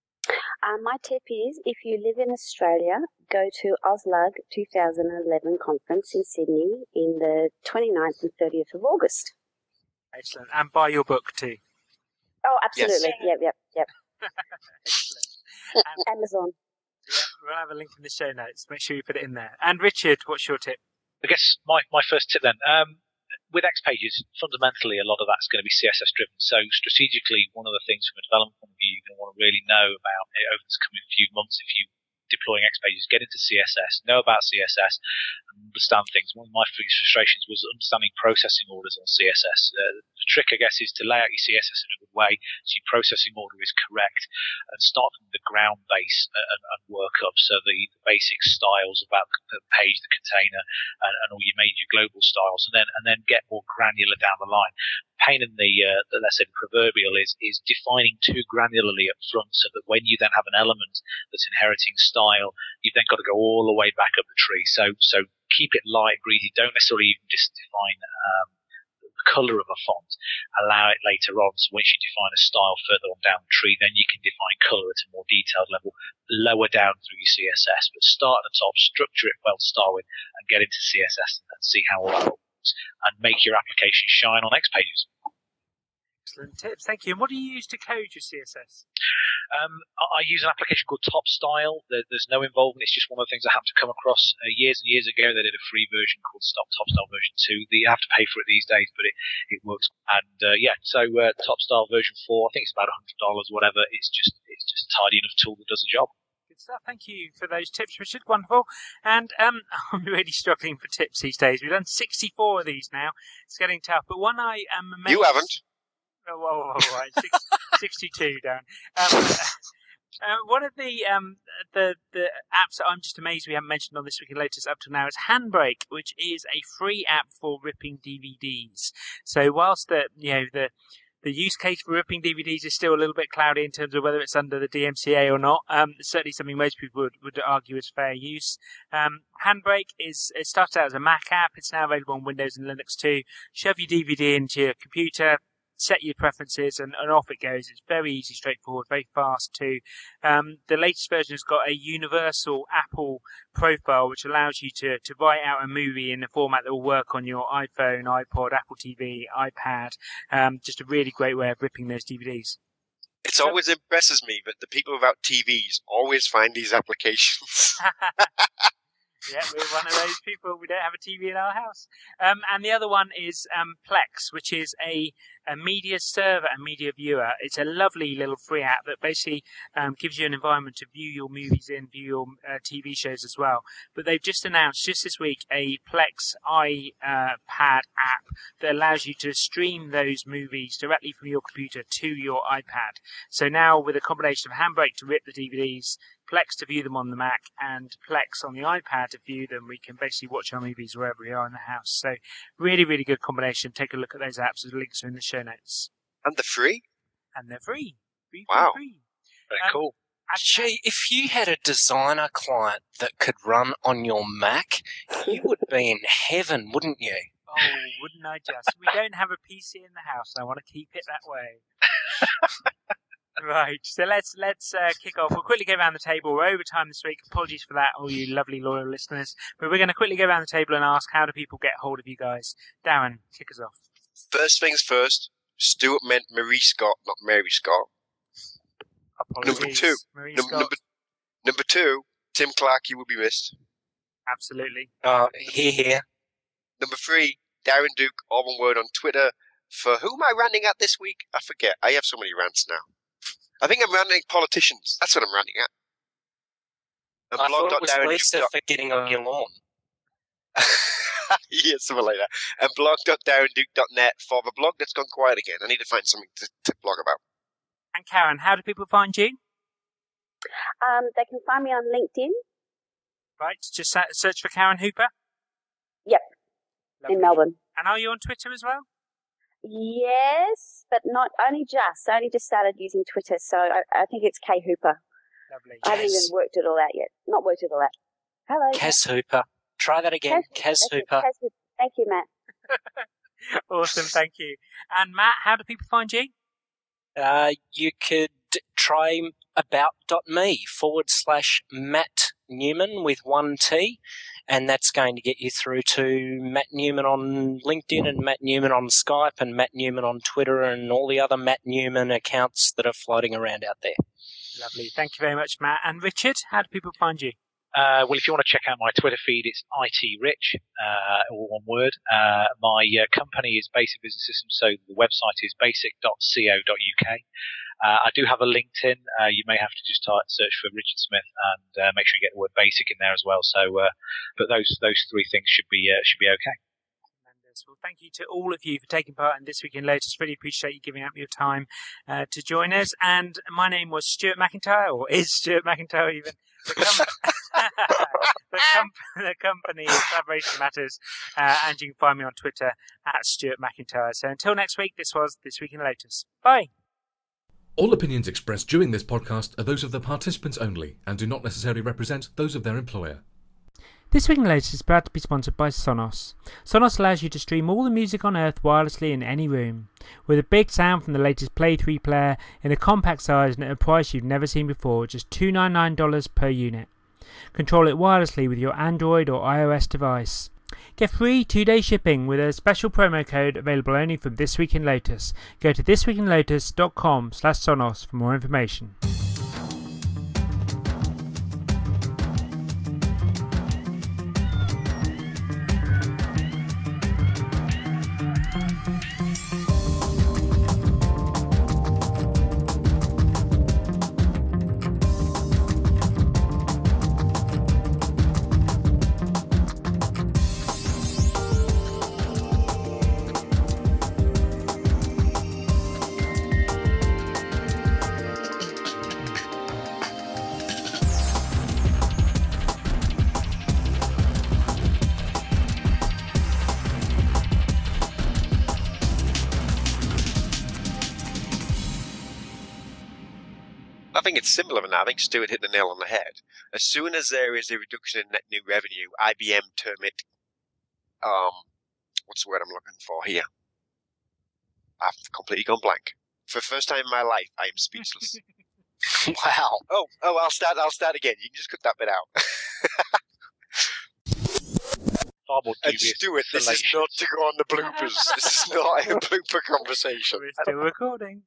Um, my tip is, if you live in Australia, go to Auslug twenty eleven conference in Sydney in the twenty-ninth and thirtieth of August. Excellent. And buy your book too. Oh, absolutely. Yep, yep, yep. Excellent. And, Amazon. yeah, we'll have a link in the show notes. Make sure you put it in there. And Richard, what's your tip? I guess my, my first tip then, um, with X Pages, fundamentally a lot of that's going to be C S S driven. So strategically, one of the things from a development point of view you're going to want to really know about it over this coming few months if you deploying X Pages, get into C S S, know about C S S, and understand things. One of my biggest frustrations was understanding processing orders on C S S. Uh, the trick, I guess, is to lay out your C S S in a good way so your processing order is correct, and start from the ground base and, and work up. So the, the basic styles about the page, the container, and, and all your major global styles, and then and then get more granular down the line. Pain in the, uh, the let's say the proverbial is is defining too granularly up front, so that when you then have an element that's inheriting style, you've then got to go all the way back up the tree. So so keep it light, breezy. Don't necessarily even just define um, the colour of a font. Allow it later on. So once you define a style further on down the tree, then you can define colour at a more detailed level, lower down through your C S S. But start at the top, structure it well to start with, and get into C S S and see how all that works, and make your application shine on X Pages. Excellent tips. Thank you. And what do you use to code your C S S? Um, I use an application called Top Style. There, there's no involvement. It's just one of the things I happened to come across uh, years and years ago. They did a free version called Stop Top Style version two. You have to pay for it these days, but it, it works. And uh, yeah, so uh, Top Style version four, I think it's about one hundred dollars, whatever. It's just it's just a tidy enough tool that does the job. Good stuff. Thank you for those tips, Richard. Wonderful. And um, I'm really struggling for tips these days. We've done sixty-four of these now. It's getting tough. But one I am um, You haven't. Oh, whoa, whoa, right. Six, sixty-two, Darren. Um, uh, one of the um, the the apps that I'm just amazed we haven't mentioned on This Week in Lotus up to now is Handbrake, which is a free app for ripping D V Ds. So whilst the you know the The use case for ripping D V Ds is still a little bit cloudy in terms of whether it's under the D M C A or not. Um, it's certainly something most people would, would argue is fair use. Um, Handbrake is, it started out as a Mac app. It's now available on Windows and Linux too. Shove your D V D into your computer, set your preferences, and, and off it goes. It's very easy, straightforward, very fast too. Um, the latest version has got a universal Apple profile, which allows you to, to write out a movie in a format that will work on your iPhone, iPod, Apple T V, iPad. Um, just a really great way of ripping those D V Ds. It always impresses me that the people without T Vs always find these applications. Yeah, we're one of those people. We don't have a T V in our house. Um, and the other one is um, Plex, which is a, a media server and media viewer. It's a lovely little free app that basically um, gives you an environment to view your movies in, view your uh, T V shows as well. But they've just announced, just this week, a Plex iPad app that allows you to stream those movies directly from your computer to your iPad. So now, with a combination of Handbrake to rip the D V Ds, Plex to view them on the Mac, and Plex on the iPad to view them, we can basically watch our movies wherever we are in the house. So really, really good combination. Take a look at those apps. The links are in the show notes. And they're free? And they're free. free wow. Free. Very um, cool. Gee, if you had a designer client that could run on your Mac, you would be in heaven, wouldn't you? Oh, wouldn't I just? We don't have a P C in the house, and I want to keep it that way. Right, so let's let's uh, kick off. We'll quickly go around the table. We're over time this week. Apologies for that, all you lovely loyal listeners. But we're going to quickly go around the table and ask, how do people get hold of you guys? Darren, kick us off. First things first, Stuart meant Marie Scott, not Mary Scott. Apologies, number two, Marie num- Scott. number, number two, Tim Clark, you will be missed. Absolutely. Uh, here, here. Number three, Darren Duke, all one word on Twitter. For who am I ranting at this week? I forget. I have so many rants now. I think I'm ranting at politicians. That's what I'm ranting at. And I blog. thought it was Darren Lisa Duke. for getting on your lawn. Yeah, something like that. And blog dot darren duke dot net for the blog that's gone quiet again. I need to find something to, to blog about. And Karen, how do people find you? Um, they can find me on LinkedIn. Right, just search for Karen Hooper. Yep, Lovely. in Melbourne. And are you on Twitter as well? Yes, but not only just. I only just started using Twitter, so I, I think it's K Hooper. Lovely. I haven't even worked it all out yet. Not worked it all out. Hello. Kaz Hooper. Try that again. Kaz Hooper. Kaz Hooper. Thank you, Matt. Awesome, thank you. And Matt, how do people find you? Uh, you could try about.me forward slash Matt Newman with one T, and that's going to get you through to Matt Newman on LinkedIn and Matt Newman on Skype and Matt Newman on Twitter and all the other Matt Newman accounts that are floating around out there. Lovely. Thank you very much, Matt. And Richard, how do people find you? Uh, well, if you want to check out my Twitter feed, it's I T Rich, uh, all one word. Uh, my uh, company is Basic Business Systems, so the website is basic dot co dot uk. Uh, I do have a LinkedIn. Uh, you may have to just type, search for Richard Smith and uh, make sure you get the word basic in there as well. So, uh, but those those three things should be uh, should be okay. Tremendous. Well, thank you to all of you for taking part in This Week in Lotus. Really appreciate you giving up your time uh, to join us. And my name was Stuart McIntyre, or is Stuart McIntyre even? The, com- the, com- the company is Collaboration Matters, uh, and you can find me on Twitter at Stuart McIntyre. So until next week, this was This Week in Lotus. Bye. All opinions expressed during this podcast are those of the participants only and do not necessarily represent those of their employer. This Week in Lotus is proud to be sponsored by Sonos. Sonos allows you to stream all the music on Earth wirelessly in any room, with a big sound from the latest Play three player in a compact size and at a price you've never seen before, just two hundred ninety-nine dollars per unit. Control it wirelessly with your Android or iOS device. Get free two-day shipping with a special promo code available only from This Week in Lotus. Go to this week in lotus dot com slash Sonos for more information. I think it's similar than that. I think Stuart hit the nail on the head. As soon as there is a reduction in net new revenue, I B M term it, um, what's the word I'm looking for here? I've completely gone blank. For the first time in my life, I am speechless. Wow. Oh, oh, I'll start, I'll start again. You can just cut that bit out. Far more And dubious Stuart, this is relations. not to go on the bloopers. This is not a blooper conversation. We're still recording.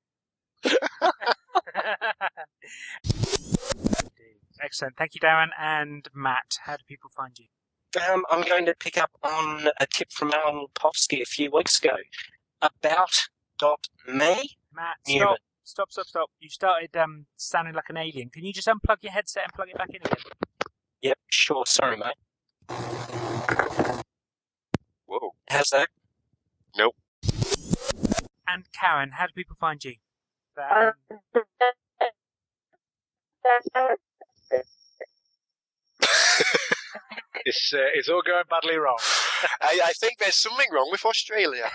Excellent. Thank you, Darren. And Matt, how do people find you? Um, I'm going to pick up on a tip from Alan Lipovsky a few weeks ago. About dot me. Matt, Newman. stop. Stop, stop, stop. You started um, sounding like an alien. Can you just unplug your headset and plug it back in again? Yep, sure. Sorry, mate. Whoa. How's that? Nope. And Karen, how do people find you? Um, It's, uh, it's all going badly wrong. I, I think there's something wrong with Australia.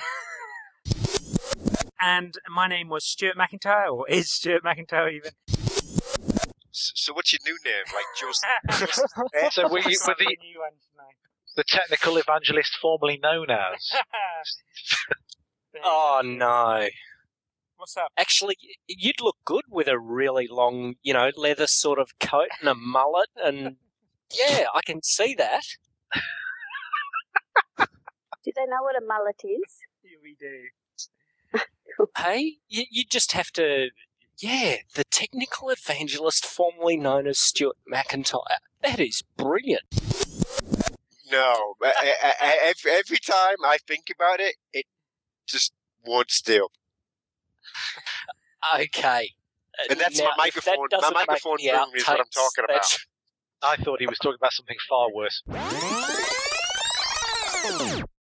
and my name was Stuart McIntyre, or is Stuart McIntyre even? So, so what's your new name? Like just So we, Some we're the, new ones tonight. the technical evangelist formerly known as. Oh, no. What's up? Actually, you'd look good with a really long, you know, leather sort of coat and a mullet, and yeah, I can see that. Do they know what a mullet is? Here we do. Hey, you, you just have to, yeah, the technical evangelist formerly known as Stuart McIntyre. That is brilliant. no. I, I, I, every, every time I think about it, it just won't still. Okay. And that's Now, my if that microphone. My doesn't make microphone the boom is what I'm outtakes, talking about. that's- I thought he was talking about something far worse.